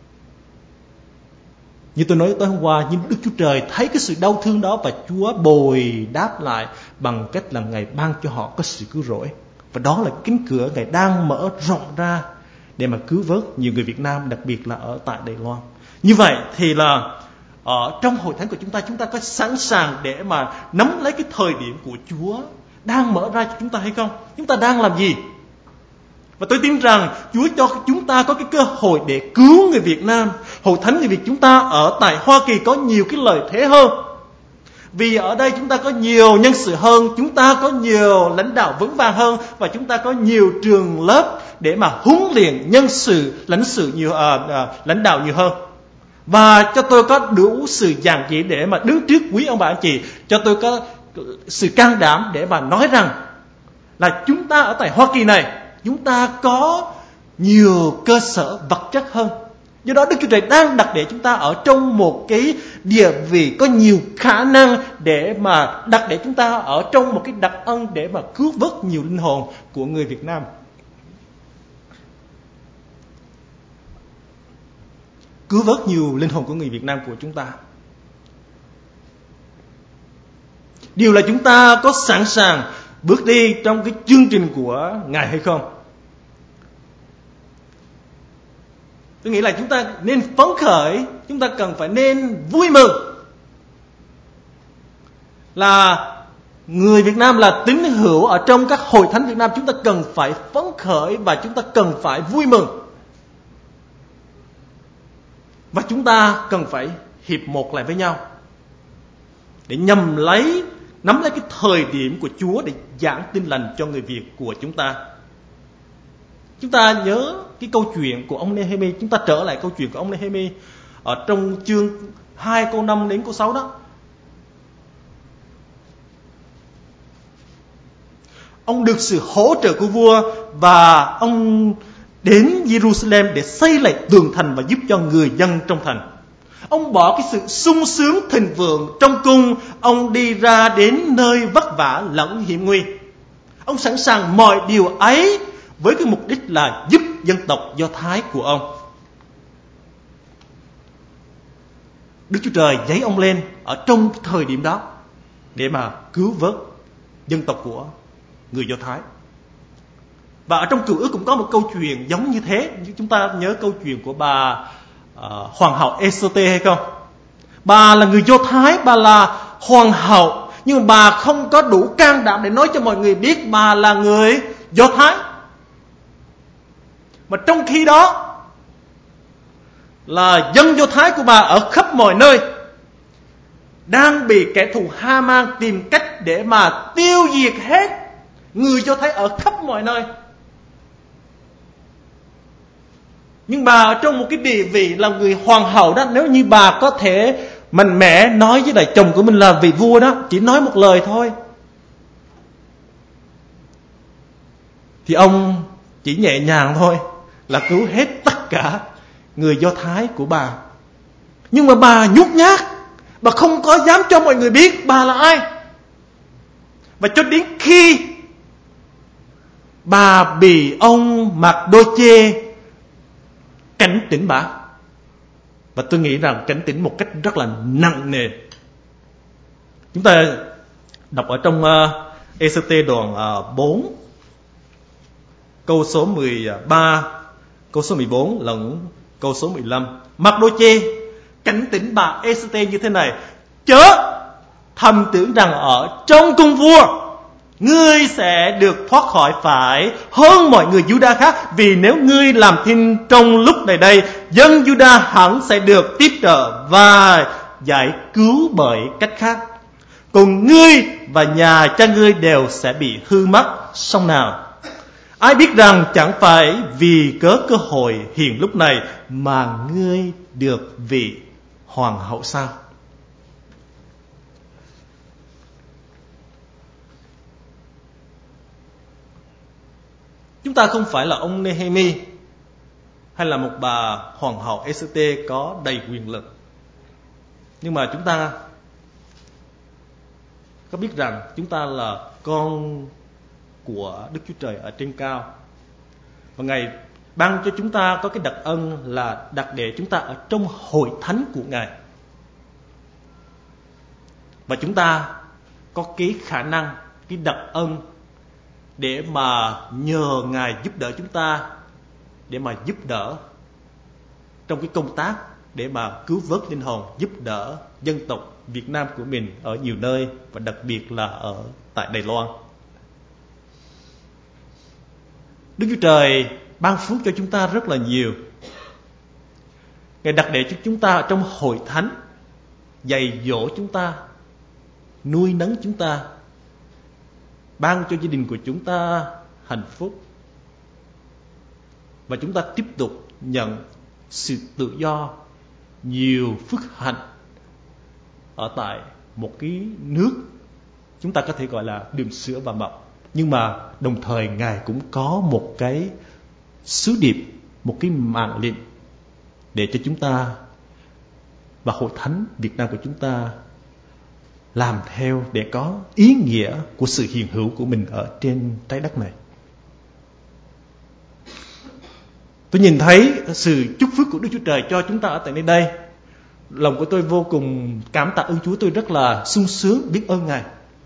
Như tôi nói tối hôm qua, nhưng Đức Chúa Trời thấy cái sự đau thương đó, và Chúa bồi đáp lại bằng cách là Ngài ban cho họ có sự cứu rỗi. Và đó là cái cánh cửa Ngài đang mở rộng ra để mà cứu vớt nhiều người Việt Nam, đặc biệt là ở tại Đài Loan. Như vậy thì là ở trong hội thánh của chúng ta, chúng ta có sẵn sàng để mà nắm lấy cái thời điểm của Chúa đang mở ra cho chúng ta hay không? Chúng ta đang làm gì? Và tôi tin rằng Chúa cho chúng ta có cái cơ hội để cứu người Việt Nam. Hội thánh người Việt chúng ta ở tại Hoa Kỳ có nhiều cái lợi thế hơn. Vì ở đây chúng ta có nhiều nhân sự hơn, chúng ta có nhiều lãnh đạo vững vàng hơn, và chúng ta có nhiều trường lớp để mà huấn luyện nhân sự, lãnh sự nhiều, à, à, lãnh đạo nhiều hơn. Và cho tôi có đủ sự dạn dĩ để mà đứng trước quý ông bà anh chị, cho tôi có sự can đảm để mà nói rằng là chúng ta ở tại Hoa Kỳ này, chúng ta có nhiều cơ sở vật chất hơn. Do đó Đức Chúa Trời đang đặt để chúng ta ở trong một cái địa vị có nhiều khả năng để mà đặt để chúng ta ở trong một cái đặc ân để mà cứu vớt nhiều linh hồn của người Việt Nam. Cứu vớt nhiều linh hồn của người Việt Nam của chúng ta. Điều là chúng ta có sẵn sàng bước đi trong cái chương trình của Ngài hay không? Tôi nghĩ là chúng ta nên phấn khởi, chúng ta cần phải nên vui mừng. Là người Việt Nam, là tín hữu ở trong các hội thánh Việt Nam, chúng ta cần phải phấn khởi và chúng ta cần phải vui mừng. Và chúng ta cần phải hiệp một lại với nhau để nhằm lấy, nắm lấy cái thời điểm của Chúa để giảng tin lành cho người Việt của chúng ta. Chúng ta nhớ cái câu chuyện của ông Nehemi, chúng ta trở lại câu chuyện của ông Nehemi ở trong chương hai câu năm đến câu sáu đó. Ông được sự hỗ trợ của vua và ông đến Jerusalem để xây lại tường thành và giúp cho người dân trong thành. Ông bỏ cái sự sung sướng thịnh vượng trong cung, ông đi ra đến nơi vất vả lẫn hiểm nguy. Ông sẵn sàng mọi điều ấy với cái mục đích là giúp dân tộc Do Thái của ông. Đức Chúa Trời giấy ông lên ở trong thời điểm đó để mà cứu vớt dân tộc của người Do Thái. Và ở trong Cựu Ước cũng có một câu chuyện giống như thế. Chúng ta nhớ câu chuyện của bà uh, Hoàng hậu Ê-sô-tê hay không? Bà là người Do Thái, bà là hoàng hậu, nhưng mà bà không có đủ can đảm để nói cho mọi người biết bà là người Do Thái. Mà trong khi đó là dân Do Thái của bà ở khắp mọi nơi đang bị kẻ thù Ha-man tìm cách để mà tiêu diệt hết người Do Thái ở khắp mọi nơi. Nhưng bà ở trong một cái địa vị là người hoàng hậu đó, nếu như bà có thể mạnh mẽ nói với lại chồng của mình là vị vua đó, chỉ nói một lời thôi, thì ông chỉ nhẹ nhàng thôi là cứu hết tất cả người Do Thái của bà. Nhưng mà bà nhút nhát, bà không có dám cho mọi người biết bà là ai. Và cho đến khi bà bị ông Mạc-đô-chê cảnh tỉnh bà, và tôi nghĩ rằng cảnh tỉnh một cách rất là nặng nề. Chúng ta đọc ở trong uh, Ê-sơ-tê đoạn uh, bốn, câu số mười ba, câu số mười bốn lẫn câu số mười lăm. Mạc-đô-chê cảnh tỉnh bà Ê-sơ-tê như thế này: chớ thầm tưởng rằng ở trong cung vua ngươi sẽ được thoát khỏi phải hơn mọi người Giu-đa khác, vì nếu ngươi làm thinh trong lúc này đây, dân Giu-đa hẳn sẽ được tiếp trợ và giải cứu bởi cách khác, còn ngươi và nhà cha ngươi đều sẽ bị hư mất song nào. Ai biết rằng chẳng phải vì cớ cơ hội hiện lúc này mà ngươi được vị hoàng hậu sao? Chúng ta không phải là ông Nehemi hay là một bà hoàng hậu Ê-sơ-tê có đầy quyền lực, nhưng mà chúng ta có biết rằng chúng ta là con của Đức Chúa Trời ở trên cao, và Ngài ban cho chúng ta có cái đặc ân là đặt để chúng ta ở trong hội thánh của Ngài, và chúng ta có cái khả năng, cái đặc ân để mà nhờ Ngài giúp đỡ chúng ta, để mà giúp đỡ trong cái công tác để mà cứu vớt linh hồn, giúp đỡ dân tộc Việt Nam của mình ở nhiều nơi, và đặc biệt là ở tại Đài Loan. Đức Chúa Trời ban phước cho chúng ta rất là nhiều. Ngài đặt để cho chúng ta ở trong hội thánh, dạy dỗ chúng ta, nuôi nấng chúng ta, ban cho gia đình của chúng ta hạnh phúc, và chúng ta tiếp tục nhận sự tự do, nhiều phước hạnh ở tại một cái nước chúng ta có thể gọi là đường sữa và mật. Nhưng mà đồng thời Ngài cũng có một cái sứ điệp, một cái mạng lệnh để cho chúng ta và Hội Thánh Việt Nam của chúng ta làm theo, để có ý nghĩa của sự hiện hữu của mình ở trên trái đất này. Tôi nhìn thấy sự chúc phước của Đức Chúa Trời cho chúng ta ở tại nơi đây. Lòng của tôi vô cùng cảm tạ ơn Chúa. Tôi rất là sung sướng, biết ơn Ngài.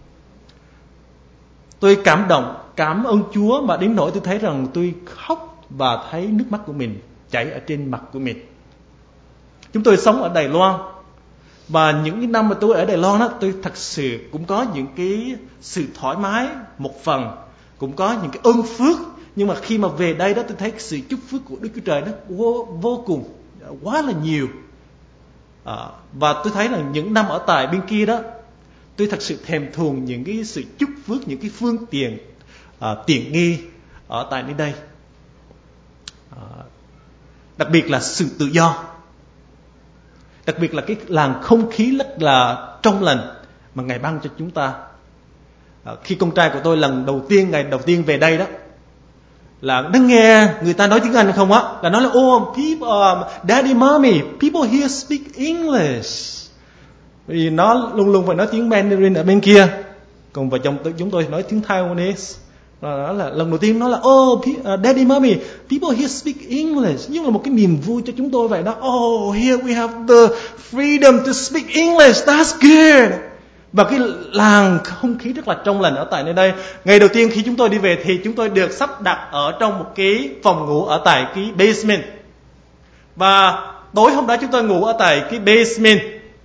Tôi cảm động, cảm ơn Chúa mà đến nỗi tôi thấy rằng tôi khóc và thấy nước mắt của mình chảy ở trên mặt của mình. Chúng tôi sống ở Đài Loan, và những cái năm mà tôi ở Đài Loan đó, tôi thật sự cũng có những cái sự thoải mái một phần, cũng có những cái ơn phước. Nhưng mà khi mà về đây đó, tôi thấy cái sự chúc phước của Đức Chúa Trời nó vô, vô cùng, quá là nhiều. À, và tôi thấy là những năm ở tại bên kia đó, tôi thật sự thèm thuồng những cái sự chúc phước, những cái phương tiện à, tiện nghi ở tại nơi đây. À, đặc biệt là sự tự do, đặc biệt là cái làn không khí rất là trong lành mà Ngài ban cho chúng ta. À, khi con trai của tôi lần đầu tiên, ngày đầu tiên về đây đó, là nó nghe người ta nói tiếng Anh không á, là nói là oh people, um, daddy mommy, people here speak English. Vì nó luôn luôn phải nói tiếng Mandarin ở bên kia, còn vợ chồng chúng tôi nói tiếng Taiwanese. Đó là lần đầu tiên nó là oh daddy mommy, people here speak English. Nhưng là một cái niềm vui cho chúng tôi vậy đó. Oh, here we have the freedom to speak English, that's good. Và cái làng không khí rất là trong lành ở tại nơi đây. Ngày đầu tiên khi chúng tôi đi về thì chúng tôi được sắp đặt ở trong một cái phòng ngủ ở tại cái basement. Và tối hôm đó chúng tôi ngủ ở tại cái basement.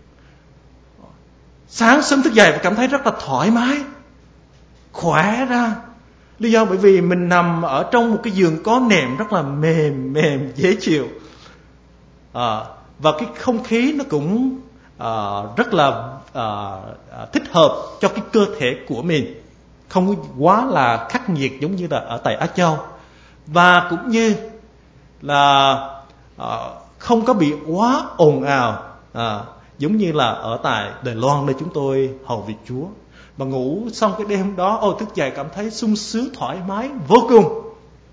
Sáng sớm thức dậy và cảm thấy rất là thoải mái, khỏe ra. Lý do bởi vì mình nằm ở trong một cái giường có nệm rất là mềm mềm dễ chịu. À, và cái không khí nó cũng à, rất là à, thích hợp cho cái cơ thể của mình, không quá là khắc nghiệt giống như là ở tại Á Châu. Và cũng như là à, không có bị quá ồn ào à, giống như là ở tại Đài Loan nơi chúng tôi hầu việc Chúa. Và ngủ xong cái đêm đó, ô thức dậy cảm thấy sung sướng thoải mái vô cùng.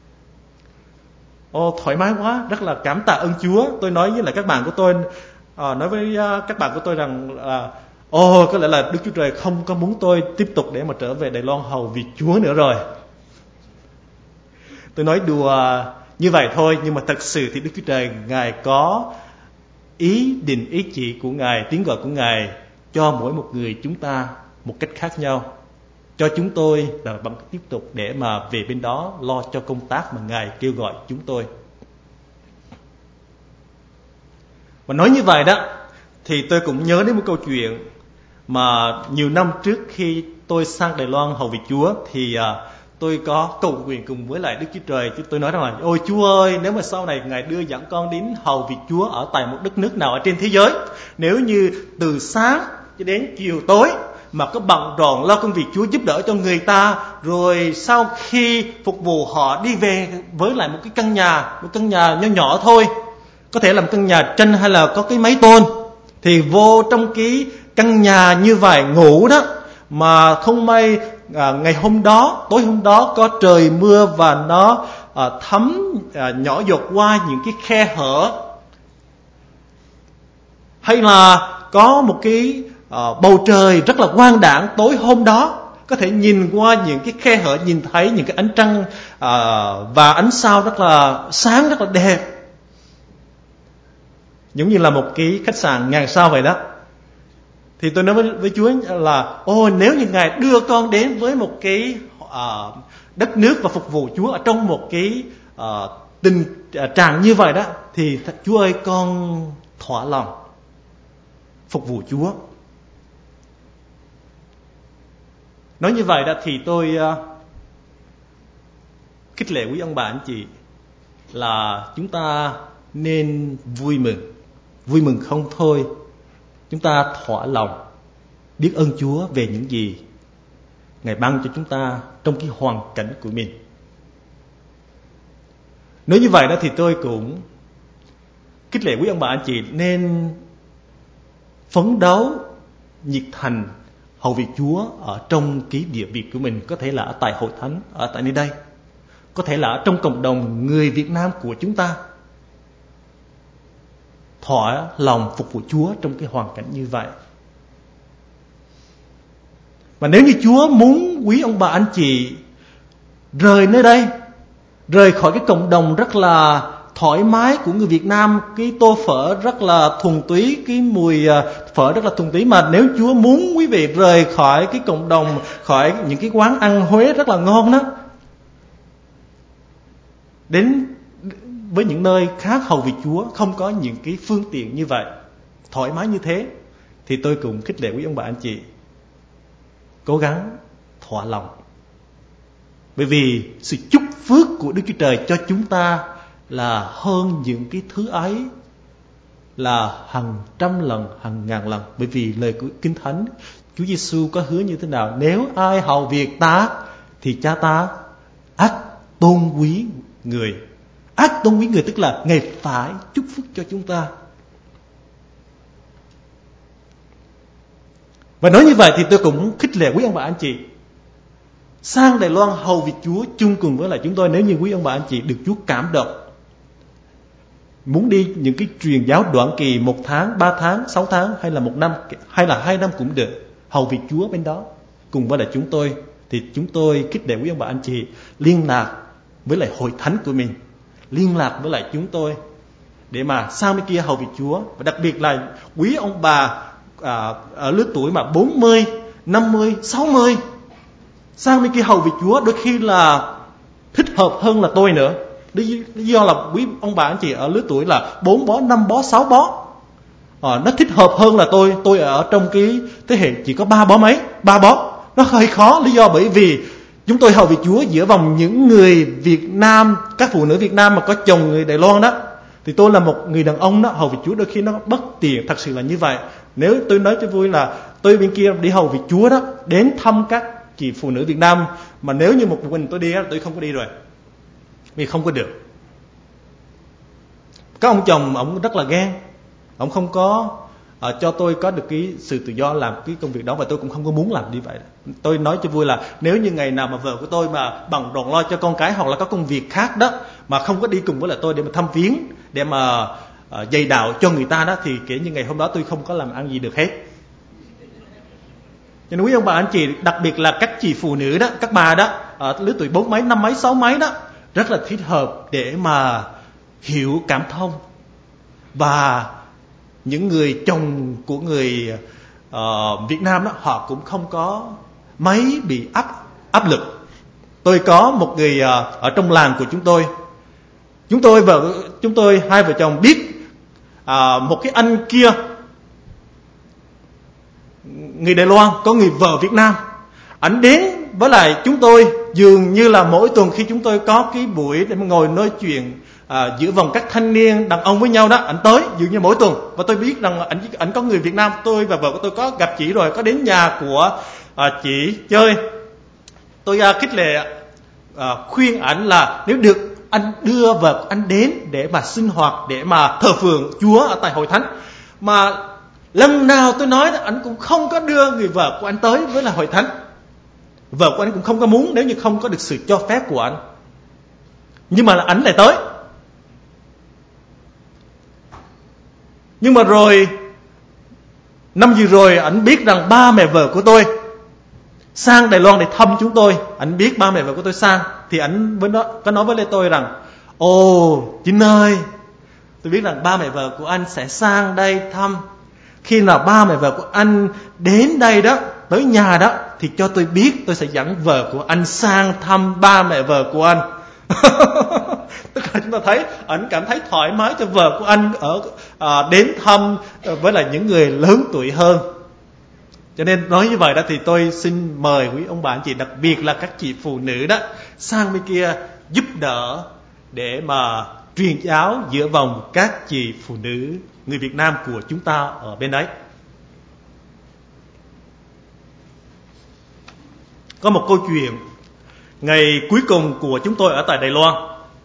Ô thoải mái quá, rất là cảm tạ ơn Chúa. Tôi nói với lại các bạn của tôi, à, nói với uh, các bạn của tôi rằng là ô có lẽ là Đức Chúa Trời không có muốn tôi tiếp tục để mà trở về Đài Loan hầu việc Chúa nữa rồi. Tôi nói đùa như vậy thôi, nhưng mà thật sự thì Đức Chúa Trời Ngài có ý định, ý chỉ của Ngài, tiếng gọi của Ngài cho mỗi một người chúng ta một cách khác nhau. Cho chúng tôi là vẫn tiếp tục để mà về bên đó lo cho công tác mà Ngài kêu gọi chúng tôi. Và nói như vậy đó, thì tôi cũng nhớ đến một câu chuyện mà nhiều năm trước khi tôi sang Đài Loan hầu việc Chúa, thì uh, tôi có cầu nguyện cùng với lại Đức Chúa Trời. Tôi nói rằng là ôi Chúa ơi, nếu mà sau này Ngài đưa dẫn con đến hầu việc Chúa ở tại một đất nước nào ở trên thế giới, nếu như từ sáng cho đến chiều tối mà có bận rộn lo công việc Chúa, giúp đỡ cho người ta, rồi sau khi phục vụ họ đi về với lại một cái căn nhà, một căn nhà nhỏ nhỏ thôi, có thể là một căn nhà tranh hay là có cái máy tôn, thì vô trong cái căn nhà như vậy ngủ đó, mà không may à, ngày hôm đó, tối hôm đó có trời mưa và nó à, thấm à, nhỏ giọt qua những cái khe hở, hay là có một cái à, bầu trời rất là quang đãng tối hôm đó, có thể nhìn qua những cái khe hở, nhìn thấy những cái ánh trăng à, và ánh sao rất là sáng, rất là đẹp, giống như là một cái khách sạn ngàn sao vậy đó. Thì tôi nói với, với Chúa là ô nếu như Ngài đưa con đến với một cái uh, đất nước và phục vụ Chúa ở trong một cái uh, tình uh, trạng như vậy đó, thì Chúa ơi, con thỏa lòng phục vụ Chúa. Nói như vậy đó thì tôi uh, khích lệ quý ông bà anh chị là chúng ta nên vui mừng, vui mừng không thôi. Chúng ta thỏa lòng biết ơn Chúa về những gì Ngài ban cho chúng ta trong cái hoàn cảnh của mình. Nếu như vậy đó thì tôi cũng khích lệ quý ông bà anh chị nên phấn đấu nhiệt thành hầu việc Chúa ở trong cái địa vị của mình, có thể là ở tại hội thánh, ở tại nơi đây, có thể là ở trong cộng đồng người Việt Nam của chúng ta, thỏa lòng phục vụ Chúa trong cái hoàn cảnh như vậy. Và nếu như Chúa muốn quý ông bà anh chị rời nơi đây, rời khỏi cái cộng đồng rất là thoải mái của người Việt Nam, cái tô phở rất là thuần túy, cái mùi phở rất là thuần túy, mà nếu Chúa muốn quý vị rời khỏi cái cộng đồng, khỏi những cái quán ăn Huế rất là ngon đó, đến với những nơi khác hầu việc Chúa không có những cái phương tiện như vậy, thoải mái như thế, thì tôi cũng khích lệ quý ông bà anh chị cố gắng thỏa lòng. Bởi vì sự chúc phước của Đức Chúa Trời cho chúng ta là hơn những cái thứ ấy là hàng trăm lần, hàng ngàn lần. Bởi vì lời của Kinh Thánh, Chúa Giêsu có hứa như thế nào? Nếu ai hầu việc ta thì cha ta ắt tôn quý người. Ắt tôn quý người tức là Ngài phải chúc phước cho chúng ta. Và nói như vậy thì tôi cũng khích lệ quý ông bà anh chị sang Đài Loan hầu việc Chúa chung cùng với lại chúng tôi. Nếu như quý ông bà anh chị được Chúa cảm động, muốn đi những cái truyền giáo đoạn kỳ một tháng, ba tháng, sáu tháng, hay là một năm, hay là hai năm cũng được, hầu việc Chúa bên đó cùng với lại chúng tôi, thì chúng tôi khích lệ quý ông bà anh chị liên lạc với lại hội thánh của mình, liên lạc với lại chúng tôi để mà sang bên kia hầu việc Chúa. Và đặc biệt là quý ông bà à, ở lứa tuổi mà bốn mươi, năm mươi, sáu mươi sang bên kia hầu việc Chúa đôi khi là thích hợp hơn là tôi nữa. Lý do là quý ông bà anh chị ở lứa tuổi là bốn bó, năm bó, sáu bó, à, nó thích hợp hơn là tôi. Tôi ở trong cái thế hệ chỉ có ba bó mấy, ba bó, nó hơi khó. Lý do bởi vì chúng tôi hầu việc Chúa giữa vòng những người Việt Nam, các phụ nữ Việt Nam mà có chồng người Đài Loan đó, thì tôi là một người đàn ông đó, hầu việc Chúa đôi khi nó bất tiện, thật sự là như vậy. Nếu tôi nói cho vui là tôi bên kia đi hầu việc Chúa đó, đến thăm các chị phụ nữ Việt Nam, mà nếu như một mình tôi đi đó, tôi không có đi rồi, vì không có được. Các ông chồng ông rất là ghen, ông không có uh, cho tôi có được cái sự tự do làm cái công việc đó, và tôi cũng không có muốn làm như vậy. Tôi nói cho vui là nếu như ngày nào mà vợ của tôi mà bận rộn lo cho con cái hoặc là có công việc khác đó, mà không có đi cùng với lại tôi để mà thăm viếng, để mà uh, dạy đạo cho người ta đó, thì kể như ngày hôm đó tôi không có làm ăn gì được hết. Cho nên quý ông bà anh chị, đặc biệt là các chị phụ nữ đó, các bà đó ở lứa tuổi bốn mấy, năm mấy, sáu mấy đó, rất là thích hợp để mà hiểu cảm thông. Và những người chồng của người uh, Việt Nam đó, họ cũng không có mấy bị áp áp lực. Tôi có một người uh, ở trong làng của chúng tôi, chúng tôi vợ chúng tôi hai vợ chồng biết uh, một cái anh kia, người Đài Loan, có người vợ Việt Nam. Ảnh đến với lại chúng tôi dường như là mỗi tuần khi chúng tôi có cái buổi để mà ngồi nói chuyện à, giữa vòng các thanh niên đàn ông với nhau đó, ảnh tới dường như mỗi tuần. Và tôi biết rằng ảnh ảnh có người Việt Nam. Tôi và vợ của tôi có gặp chị rồi, có đến nhà của à, chị chơi. Tôi à, khích lệ à, khuyên ảnh là nếu được anh đưa vợ anh đến để mà sinh hoạt, để mà thờ phượng Chúa ở tại hội thánh. Mà lần nào tôi nói đó, anh cũng không có đưa người vợ của anh tới với là hội thánh. Vợ của anh cũng không có muốn nếu như không có được sự cho phép của anh. Nhưng mà là anh lại tới. Nhưng mà rồi năm vừa rồi anh biết rằng ba mẹ vợ của tôi sang Đài Loan để thăm chúng tôi. Anh biết ba mẹ vợ của tôi sang, thì anh với nó có nói với tôi rằng: ồ Chính ơi, tôi biết rằng ba mẹ vợ của anh sẽ sang đây thăm. Khi nào ba mẹ vợ của anh đến đây đó, tới nhà đó, thì cho tôi biết, tôi sẽ dẫn vợ của anh sang thăm ba mẹ vợ của anh. Tức là chúng ta thấy anh cảm thấy thoải mái cho vợ của anh ở à, đến thăm với lại những người lớn tuổi hơn. Cho nên nói như vậy đó, thì tôi xin mời quý ông bà anh chị, đặc biệt là các chị phụ nữ đó, sang bên kia giúp đỡ để mà truyền giáo giữa vòng các chị phụ nữ người Việt Nam của chúng ta ở bên đấy. Có một câu chuyện ngày cuối cùng của chúng tôi ở tại Đài Loan.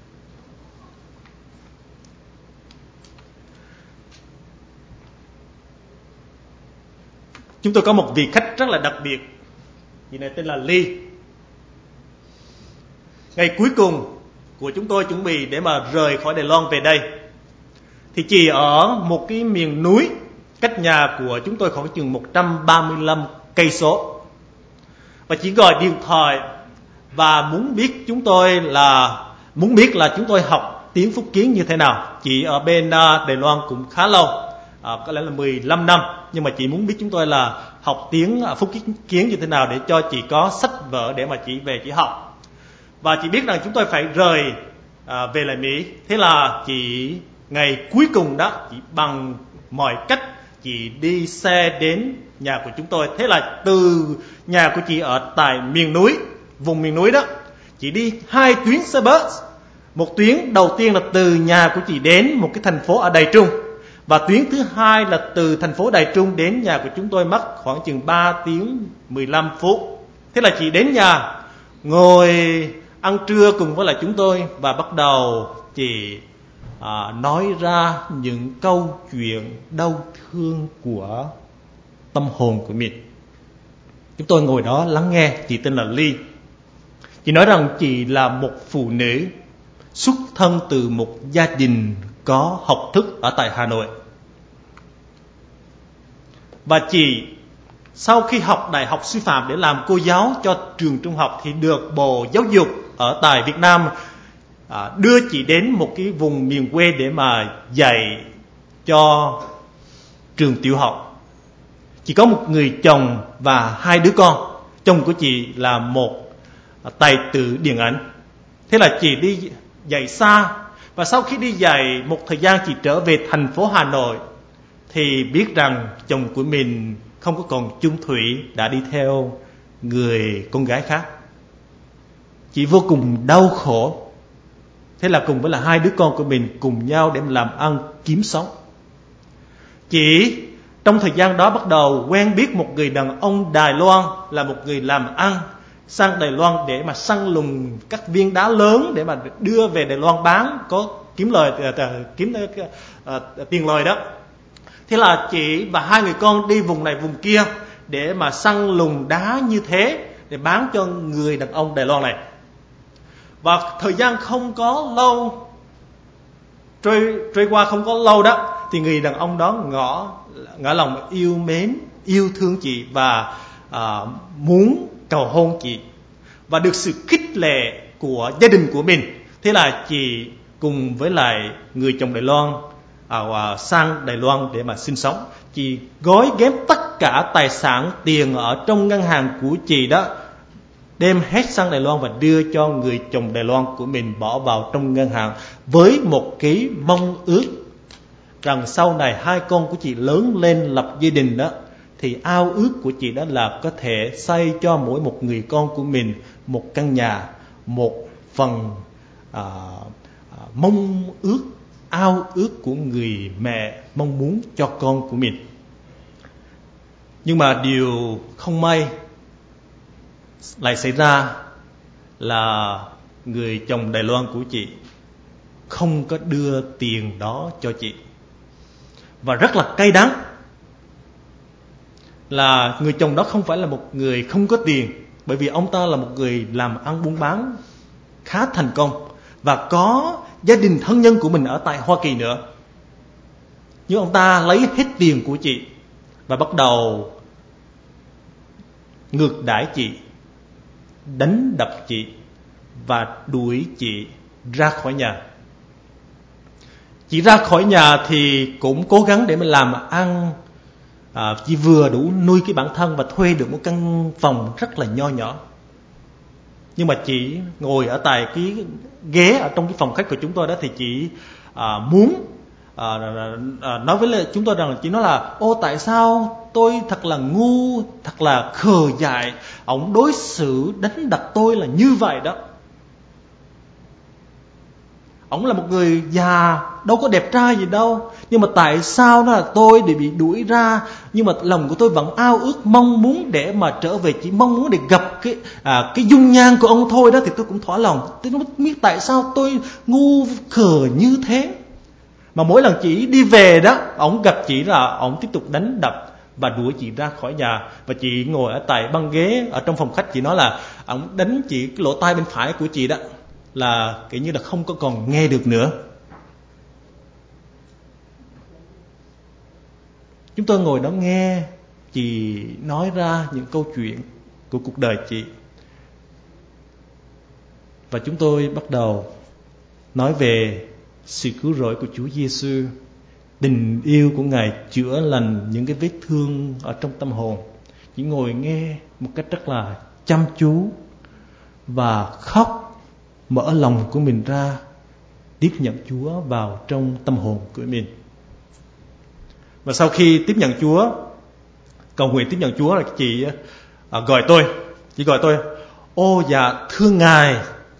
Chúng tôi có một vị khách rất là đặc biệt. Vị này tên là Ly. Ngày cuối cùng của chúng tôi chuẩn bị để mà rời khỏi Đài Loan về đây, thì chỉ ở một cái miền núi cách nhà của chúng tôi khoảng chừng một trăm ba mươi lăm cây số. Và chỉ gọi điện thoại và muốn biết chúng tôi là muốn biết là chúng tôi học tiếng Phúc Kiến như thế nào. Chị ở bên Đài Loan cũng khá lâu, à, có lẽ là mười lăm năm, nhưng mà chị muốn biết chúng tôi là học tiếng Phúc Kiến như thế nào để cho chị có sách vở để mà chị về chị học. Và chị biết rằng chúng tôi phải rời à, về lại Mỹ. Thế là chị ngày cuối cùng đó, chị bằng mọi cách chị đi xe đến nhà của chúng tôi. Thế là từ nhà của chị ở tại miền núi, vùng miền núi đó, chị đi hai tuyến xe bus. Một tuyến đầu tiên là từ nhà của chị đến một cái thành phố ở Đài Trung, và tuyến thứ hai là từ thành phố Đài Trung đến nhà của chúng tôi mất khoảng chừng ba tiếng mười lăm phút. Thế là chị đến nhà, ngồi ăn trưa cùng với lại chúng tôi, và bắt đầu chị à, nói ra những câu chuyện đau thương của tâm hồn của mình. Chúng tôi ngồi đó lắng nghe. Chị tên là Ly. Chị nói rằng chị là một phụ nữ xuất thân từ một gia đình có học thức ở tại Hà Nội. Và chị sau khi học đại học sư phạm để làm cô giáo cho trường trung học thì được Bộ Giáo dục ở tại Việt Nam à, đưa chị đến một cái vùng miền quê để mà dạy cho trường tiểu học. Chị có một người chồng và hai đứa con. Chồng của chị là một tài tử điện ảnh. Thế là chị đi dạy xa, và sau khi đi dạy một thời gian chị trở về thành phố Hà Nội thì biết rằng chồng của mình không có còn chung thủy, đã đi theo người con gái khác. Chị vô cùng đau khổ. Thế là cùng với là hai đứa con của mình cùng nhau để làm ăn kiếm sống. Chị trong thời gian đó bắt đầu quen biết một người đàn ông Đài Loan, là một người làm ăn, sang Đài Loan để mà săn lùng các viên đá lớn để mà đưa về Đài Loan bán, có kiếm lời kiếm uh, tiền lời đó. Thế là chị và hai người con đi vùng này vùng kia để mà săn lùng đá như thế để bán cho người đàn ông Đài Loan này. Và thời gian không có lâu trôi, trôi qua không có lâu đó, thì người đàn ông đó ngỏ ngỏ lòng yêu mến, yêu thương chị và à, muốn cầu hôn chị, và được sự khích lệ của gia đình của mình. Thế là chị cùng với lại người chồng Đài Loan à, sang Đài Loan để mà sinh sống. Chị gói ghém tất cả tài sản tiền ở trong ngân hàng của chị đó, đem hết sang Đài Loan và đưa cho người chồng Đài Loan của mình bỏ vào trong ngân hàng, với một cái mong ước rằng sau này hai con của chị lớn lên lập gia đình đó, thì ao ước của chị đó là có thể xây cho mỗi một người con của mình một căn nhà, một phần à, à, mong ước, ao ước của người mẹ mong muốn cho con của mình. Nhưng mà điều không may lại xảy ra là người chồng Đài Loan của chị không có đưa tiền đó cho chị. Và rất là cay đắng là người chồng đó không phải là một người không có tiền, bởi vì ông ta là một người làm ăn buôn bán khá thành công và có gia đình thân nhân của mình ở tại Hoa Kỳ nữa. Nhưng ông ta lấy hết tiền của chị và bắt đầu ngược đãi chị, đánh đập chị và đuổi chị ra khỏi nhà. Chị ra khỏi nhà thì cũng cố gắng để mà làm ăn à, chỉ vừa đủ nuôi cái bản thân và thuê được một căn phòng rất là nho nhỏ. Nhưng mà chị ngồi ở tại cái ghế ở trong cái phòng khách của chúng tôi đó, thì chị à, muốn à, à, nói với chúng tôi rằng chị nói là ô tại sao tôi thật là ngu, thật là khờ dại, ông đối xử đánh đập tôi là như vậy đó. Ông là một người già, đâu có đẹp trai gì đâu. Nhưng mà tại sao đó là tôi để bị đuổi ra, nhưng mà lòng của tôi vẫn ao ước, mong muốn để mà trở về, chỉ mong muốn để gặp cái à, cái dung nhan của ông thôi đó, thì tôi cũng thỏa lòng. Tôi không biết tại sao tôi ngu khờ như thế. Mà mỗi lần chị đi về đó, ông gặp chị là ông tiếp tục đánh đập và đuổi chị ra khỏi nhà. Và chị ngồi ở tại băng ghế ở trong phòng khách, chị nói là ông đánh chị cái lỗ tai bên phải của chị đó, là kiểu như là không có còn nghe được nữa. Chúng tôi ngồi đó nghe chị nói ra những câu chuyện của cuộc đời chị. Và chúng tôi bắt đầu nói về sự cứu rỗi của Chúa Giêsu, tình yêu của Ngài chữa lành những cái vết thương ở trong tâm hồn. Chị ngồi nghe một cách rất là chăm chú và khóc, mở lòng của mình ra, tiếp nhận Chúa vào trong tâm hồn của mình. Và sau khi tiếp nhận Chúa, cầu nguyện tiếp nhận Chúa, là chị à, gọi tôi, chị gọi tôi, ô dạ thưa Ngài.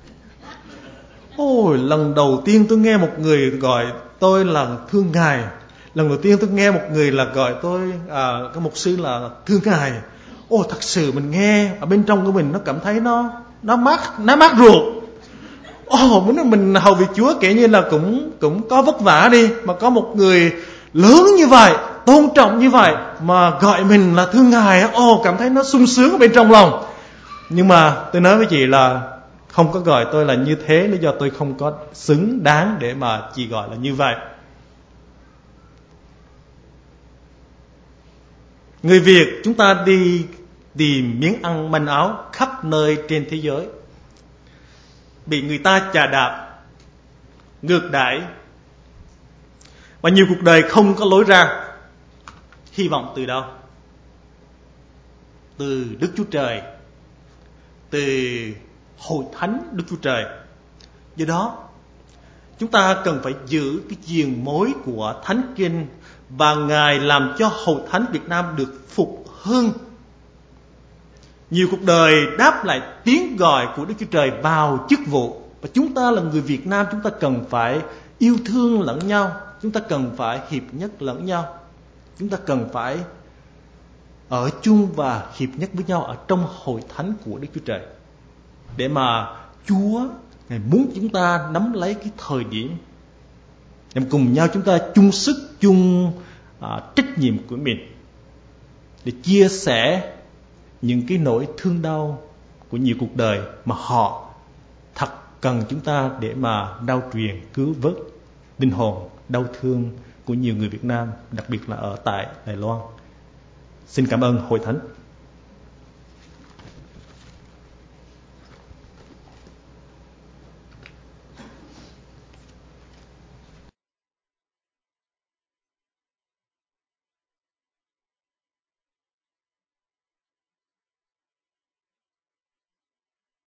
Ôi, lần đầu tiên tôi nghe một người gọi tôi là thưa Ngài. Lần đầu tiên tôi nghe một người là gọi tôi, à, cái mục sư là thưa Ngài. Ồ, thật sự mình nghe ở bên trong của mình nó cảm thấy nó nó mát, nó mát ruột. Ồ, muốn mình hầu việc Chúa kể như là cũng cũng có vất vả đi, mà có một người lớn như vậy, tôn trọng như vậy mà gọi mình là thưa Ngài, ồ, cảm thấy nó sung sướng ở bên trong lòng. Nhưng mà tôi nói với chị là không có gọi tôi là như thế, lý do tôi không có xứng đáng để mà chị gọi là như vậy. Người Việt chúng ta đi tìm miếng ăn manh áo khắp nơi trên thế giới, bị người ta chà đạp, ngược đãi, và nhiều cuộc đời không có lối ra. Hy vọng từ đâu? Từ Đức Chúa Trời, từ Hội Thánh Đức Chúa Trời. Do đó chúng ta cần phải giữ cái diền mối của Thánh Kinh, và Ngài làm cho Hội Thánh Việt Nam được phục hưng. Nhiều cuộc đời đáp lại tiếng gọi của Đức Chúa Trời vào chức vụ. Và chúng ta là người Việt Nam, chúng ta cần phải yêu thương lẫn nhau, chúng ta cần phải hiệp nhất lẫn nhau, chúng ta cần phải ở chung và hiệp nhất với nhau ở trong Hội Thánh của Đức Chúa Trời, để mà Chúa Ngài muốn chúng ta nắm lấy cái thời điểm để cùng nhau chúng ta chung sức, chung à, trách nhiệm của mình, để chia sẻ những cái nỗi thương đau của nhiều cuộc đời mà họ thật cần chúng ta để mà đau truyền cứu vớt linh hồn đau thương của nhiều người Việt Nam, đặc biệt là ở tại Đài Loan. Xin cảm ơn Hội Thánh.